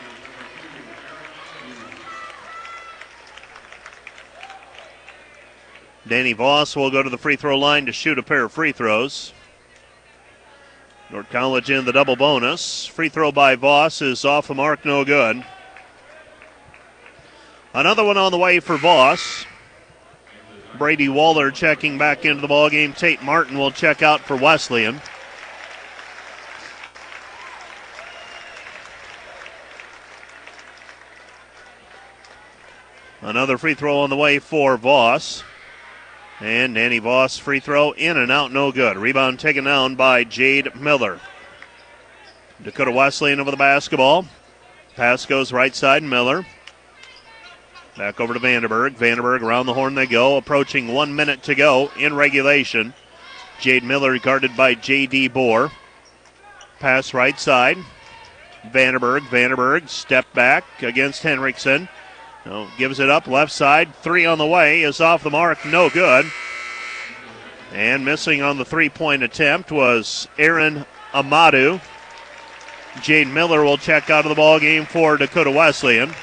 Danny Voss will go to the free throw line to shoot a pair of free throws. Dordt College in the double bonus. Free throw by Voss is off the mark, no good. Another one on the way for Voss. Brady Waller checking back into the ball game. Tate Martin will check out for Wesleyan. Another free throw on the way for Voss. And Danny Voss free throw in and out, no good. Rebound taken down by Jade Miller. Dakota Wesleyan over the basketball. Pass goes right side, Miller. Back over to Vanderberg. Vanderberg around the horn they go. Approaching one minute to go in regulation. Jade Miller guarded by J D. Bohr. Pass right side. Vanderberg. Vanderberg step back against Henriksen. No, gives it up left side. Three on the way is off the mark. No good. And missing on the three-point attempt was Aaron Amadu. Jade Miller will check out of the ball game for Dakota Wesleyan.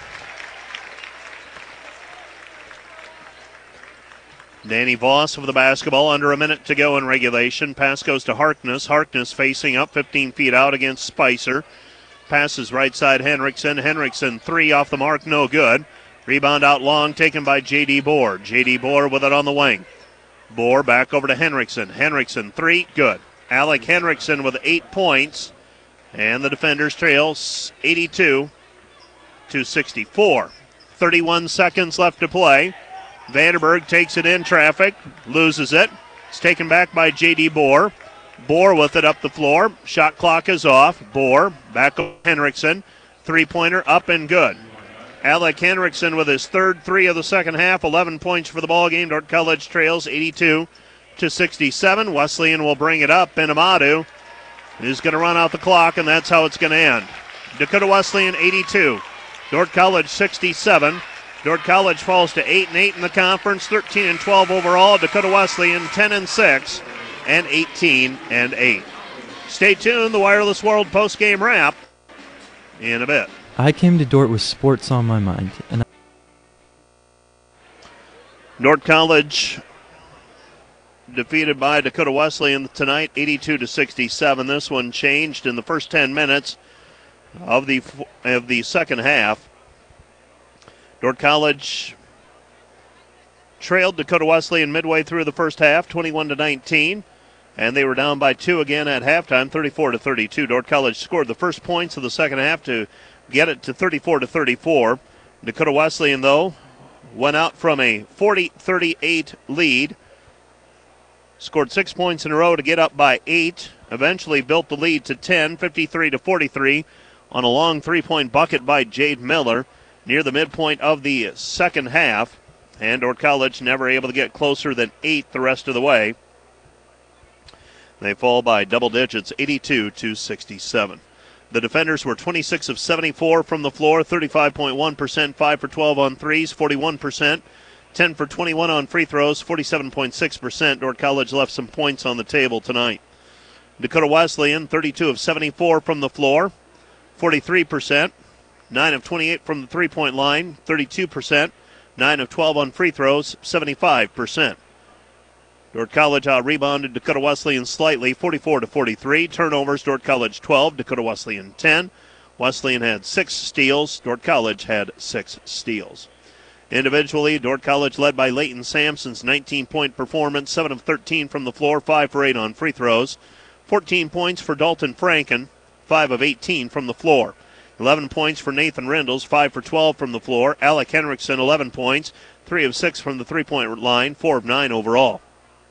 Danny Voss with the basketball. Under a minute to go in regulation. Pass goes to Harkness. Harkness facing up fifteen feet out against Spicer. Passes right side Henriksen. Henriksen three off the mark. No good. Rebound out long taken by J D. Bohr. J D. Bohr with it on the wing. Bohr back over to Henriksen. Henriksen three, good. Alec Henriksen with eight points. And the defenders trail eighty-two to sixty-four. thirty-one seconds left to play. Vanderberg takes it in traffic, loses it. It's taken back by J D. Bohr. Bohr with it up the floor. Shot clock is off. Bohr back to Henriksen. Three-pointer up and good. Alec Henriksen with his third three of the second half. eleven points for the ball game. Dordt College trails eighty-two to sixty-seven. Wesleyan will bring it up. And Amadu is going to run out the clock, and that's how it's going to end. Dakota Wesleyan eighty-two. Dordt College sixty-seven. Dordt College falls to eight and eight in the conference, thirteen and twelve overall. Dakota Wesleyan ten and six and eighteen and eight. Stay tuned. The Wireless World post-game wrap in a bit. I came to Dordt with sports on my mind. And Dordt College defeated by Dakota Wesleyan tonight, eighty-two to sixty-seven. This one changed in the first ten minutes of the of the second half. Dordt College trailed Dakota Wesleyan midway through the first half, twenty-one to nineteen. And they were down by two again at halftime, thirty-four to thirty-two. Dordt College scored the first points of the second half to get it to thirty-four to thirty-four. Dakota Wesleyan, though, went out from a forty thirty-eight lead. Scored six points in a row to get up by eight. Eventually built the lead to ten, fifty-three to forty-three, on a long three-point bucket by Jade Miller near the midpoint of the second half. And Dordt College never able to get closer than eight the rest of the way. They fall by double digits, eighty-two to sixty-seven. The defenders were twenty-six of seventy-four from the floor, thirty-five point one percent, five for twelve on threes, forty-one percent, ten for twenty-one on free throws, forty-seven point six percent. Dordt College left some points on the table tonight. Dakota Wesleyan, thirty-two of seventy-four from the floor, forty-three percent, nine of twenty-eight from the three-point line, thirty-two percent, nine of twelve on free throws, seventy-five percent. Dordt College uh, rebounded Dakota Wesleyan slightly, forty-four to forty-three. Turnovers, Dordt College twelve, Dakota Wesleyan ten. Wesleyan had six steals. Dordt College had six steals. Individually, Dordt College led by Leighton Sampson's nineteen-point performance, seven of thirteen from the floor, five for eight on free throws. fourteen points for Dalton Franken, five of eighteen from the floor. eleven points for Nathan Rendles, five for twelve from the floor. Alec Henriksen, eleven points, three of six from the three-point line, four of nine overall.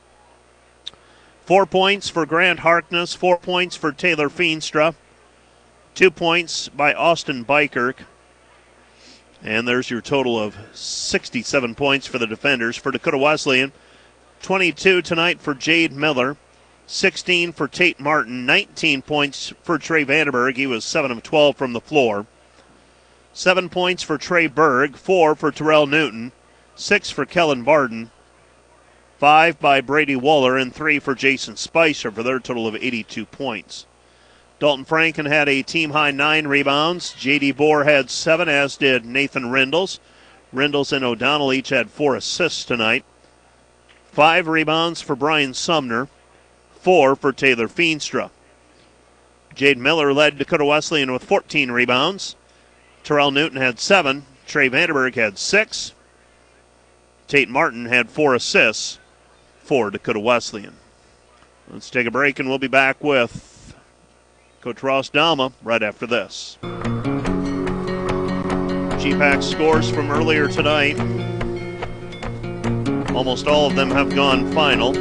Four points for Grant Harkness, four points for Taylor Feenstra, two points by Austin Bykirk. And there's your total of sixty-seven points for the defenders. For Dakota Wesleyan, twenty-two tonight for Jade Miller, sixteen for Tate Martin, nineteen points for Trey Vandenberg. He was seven of twelve from the floor. seven points for Trey Berg, four for Terrell Newton, six for Kellen Barden, five by Brady Waller, and three for Jason Spicer for their total of eighty-two points. Dalton Franken had a team-high nine rebounds. J D. Bohr had seven, as did Nathan Rendles. Rendles and O'Donnell each had four assists tonight. Five rebounds for Brian Sumner, four for Taylor Feenstra. Jade Miller led Dakota Wesleyan with fourteen rebounds. Terrell Newton had seven. Trey Vandenberg had six. Tate Martin had four assists for Dakota Wesleyan. Let's take a break, and we'll be back with Coach Ross Dalma right after this. G PAC scores from earlier tonight. Almost all of them have gone final.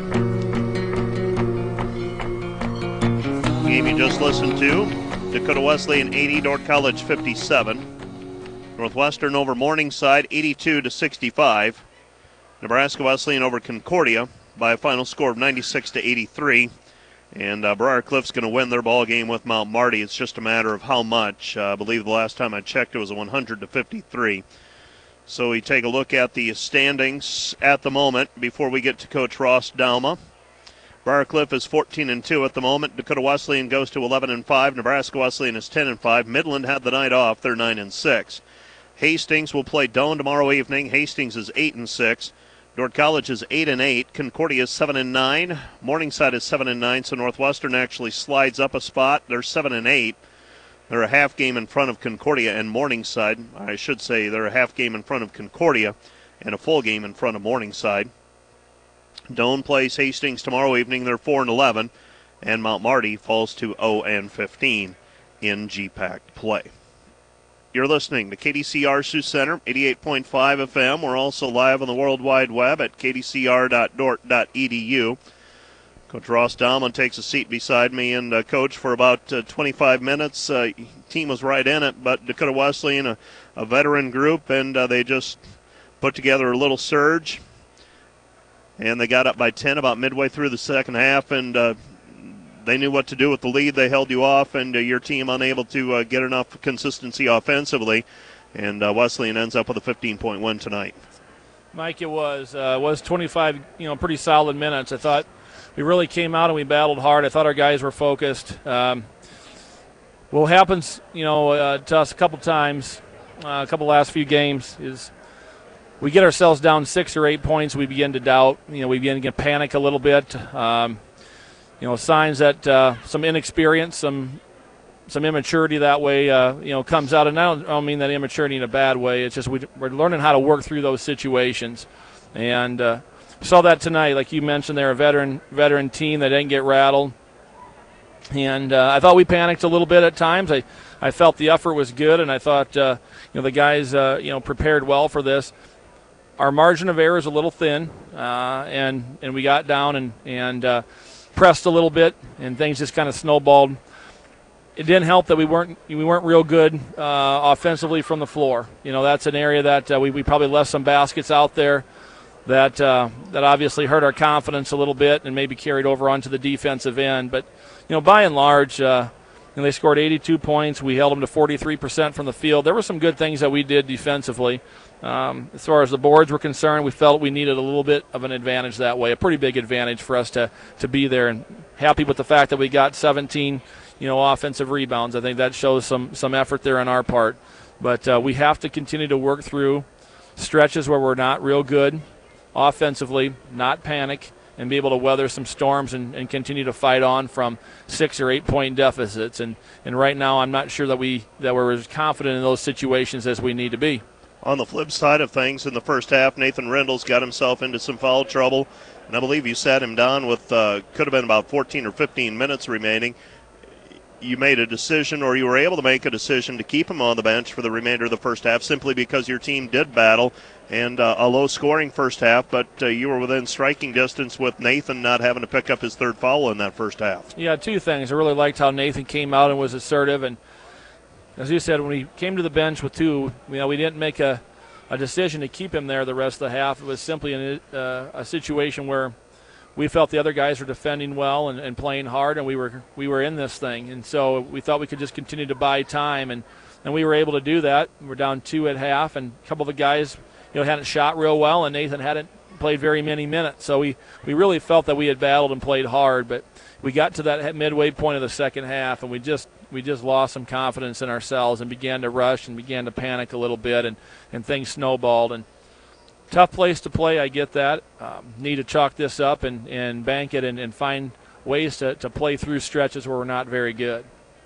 The game you just listened to, Dakota Wesleyan eighty, Dordt College fifty-seven. Northwestern over Morningside eighty-two to sixty-five. Nebraska Wesleyan over Concordia by a final score of ninety-six to eighty-three. And uh, Briarcliff's going to win their ball game with Mount Marty. It's just a matter of how much. Uh, I believe the last time I checked it was a one hundred to fifty-three. So we take a look at the standings at the moment before we get to Coach Ross Dalma. Briarcliff is fourteen and two at the moment. Dakota Wesleyan goes to eleven and five. Nebraska Wesleyan is ten and five. Midland had the night off. They're nine and six. Hastings will play Doane tomorrow evening. Hastings is eight and six. Dordt College is eight and eight. Concordia is seven and nine. Morningside is seven and nine. So Northwestern actually slides up a spot. They're seven and eight. They're a half game in front of Concordia and Morningside. I should say they're a half game in front of Concordia and a full game in front of Morningside. Doane plays Hastings tomorrow evening. They're four and eleven. And Mount Marty falls to oh and fifteen in G PAC play. You're listening to K D C R Sioux Center, eighty-eight point five F M. We're also live on the World Wide Web at k d c r dot dort dot e d u. Coach Ross Dalman takes a seat beside me, and uh, Coach, for about uh, twenty-five minutes, uh, team was right in it, but Dakota Wesleyan, a, a veteran group, and uh, they just put together a little surge, and they got up by ten about midway through the second half, and uh, they knew what to do with the lead. They held you off, and uh, your team unable to uh, get enough consistency offensively. And uh, Wesleyan ends up with a fifteen-point win tonight. Mike, it was uh, was twenty-five, you know, pretty solid minutes. I thought we really came out and we battled hard. I thought our guys were focused. Um, what happens, you know, uh, to us a couple times, uh, a couple last few games is we get ourselves down six or eight points. We begin to doubt. You know, we begin to panic a little bit. Um, You know, signs that uh, some inexperience, some some immaturity that way, uh, you know, comes out. And I don't, I don't mean that immaturity in a bad way. It's just we, we're learning how to work through those situations. And uh, saw that tonight, like you mentioned, they're a veteran veteran team that didn't get rattled. And uh, I thought we panicked a little bit at times. I, I felt the effort was good, and I thought, uh, you know, the guys, uh, you know, prepared well for this. Our margin of error is a little thin, uh, and and we got down and and. Uh, pressed a little bit, and things just kind of snowballed. It didn't help that we weren't we weren't real good uh, offensively from the floor. You know, that's an area that uh, we, we probably left some baskets out there that uh, that obviously hurt our confidence a little bit and maybe carried over onto the defensive end. But, you know, by and large, uh, you know, they scored eighty-two points. We held them to forty-three percent from the field. There were some good things that we did defensively. Um, as far as the boards were concerned, we felt we needed a little bit of an advantage that way, a pretty big advantage for us to, to be there, and happy with the fact that we got seventeen, you know, offensive rebounds. I think that shows some, some effort there on our part. But uh, we have to continue to work through stretches where we're not real good offensively, not panic, and be able to weather some storms and, and continue to fight on from six or eight point deficits. And, and right now I'm not sure that, we, that we're as confident in those situations as we need to be. On the flip side of things, in the first half, Nathan Rendell's got himself into some foul trouble, and I believe you sat him down with uh, could have been about fourteen or fifteen minutes remaining. You made a decision, or you were able to make a decision to keep him on the bench for the remainder of the first half simply because your team did battle and uh, a low-scoring first half, but uh, you were within striking distance with Nathan not having to pick up his third foul in that first half. Yeah, two things. I really liked how Nathan came out and was assertive, and as you said, when he came to the bench with two, you know, we didn't make a, a decision to keep him there the rest of the half. It was simply an, uh, a situation where we felt the other guys were defending well and, and playing hard, and we were we were in this thing. And so we thought we could just continue to buy time, and, and we were able to do that. We're down two at half, and a couple of the guys, you know, hadn't shot real well, and Nathan hadn't played very many minutes. So we, we really felt that we had battled and played hard, but we got to that midway point of the second half, and we just we just lost some confidence in ourselves and began to rush and began to panic a little bit, and, and things snowballed. And tough place to play, I get that. Um, need to chalk this up and, and bank it and, and find ways to, to play through stretches where we're not very good.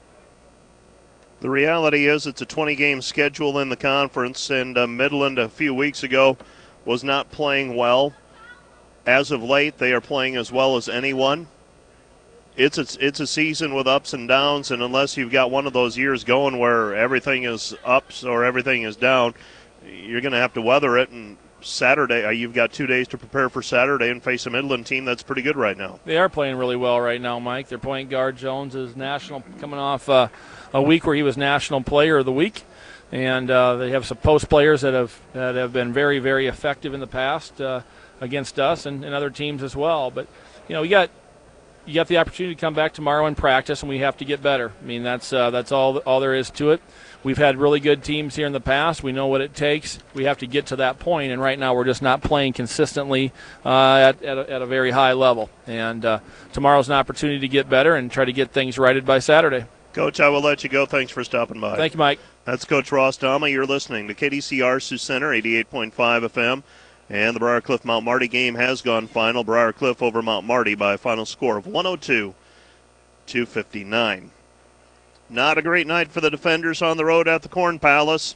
The reality is it's a twenty-game schedule in the conference, and uh, Midland a few weeks ago was not playing well. As of late, they are playing as well as anyone. It's a, it's a season with ups and downs, and unless you've got one of those years going where everything is ups or everything is down, you're going to have to weather it. And Saturday, uh, you've got two days to prepare for Saturday and face a Midland team that's pretty good right now. They are playing really well right now, Mike. Their point guard Jones is national, coming off uh, a week where he was National Player of the Week, and uh, they have some post players that have that have been very, very effective in the past uh, against us and, and other teams as well. But you know, you got. You got the opportunity to come back tomorrow and practice, and we have to get better. I mean, that's uh, that's all all there is to it. We've had really good teams here in the past. We know what it takes. We have to get to that point, and right now we're just not playing consistently uh, at, at, a, at a very high level. And uh, tomorrow's an opportunity to get better and try to get things righted by Saturday. Coach, I will let you go. Thanks for stopping by. Thank you, Mike. That's Coach Ross Dama. You're listening to K D C R Sioux Center, eighty-eight point five F M. And the Briarcliff Mount Marty game has gone final. Briarcliff over Mount Marty by a final score of one oh two to fifty-nine. Not a great night for the defenders on the road at the Corn Palace.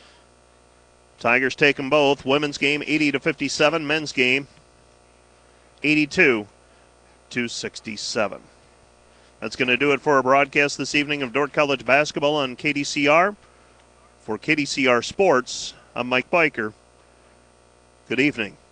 Tigers take them both. Women's game eighty to fifty-seven. Men's game eighty-two to sixty-seven. That's going to do it for our broadcast this evening of Dordt College basketball on K D C R. For K D C R Sports, I'm Mike Biker. Good evening.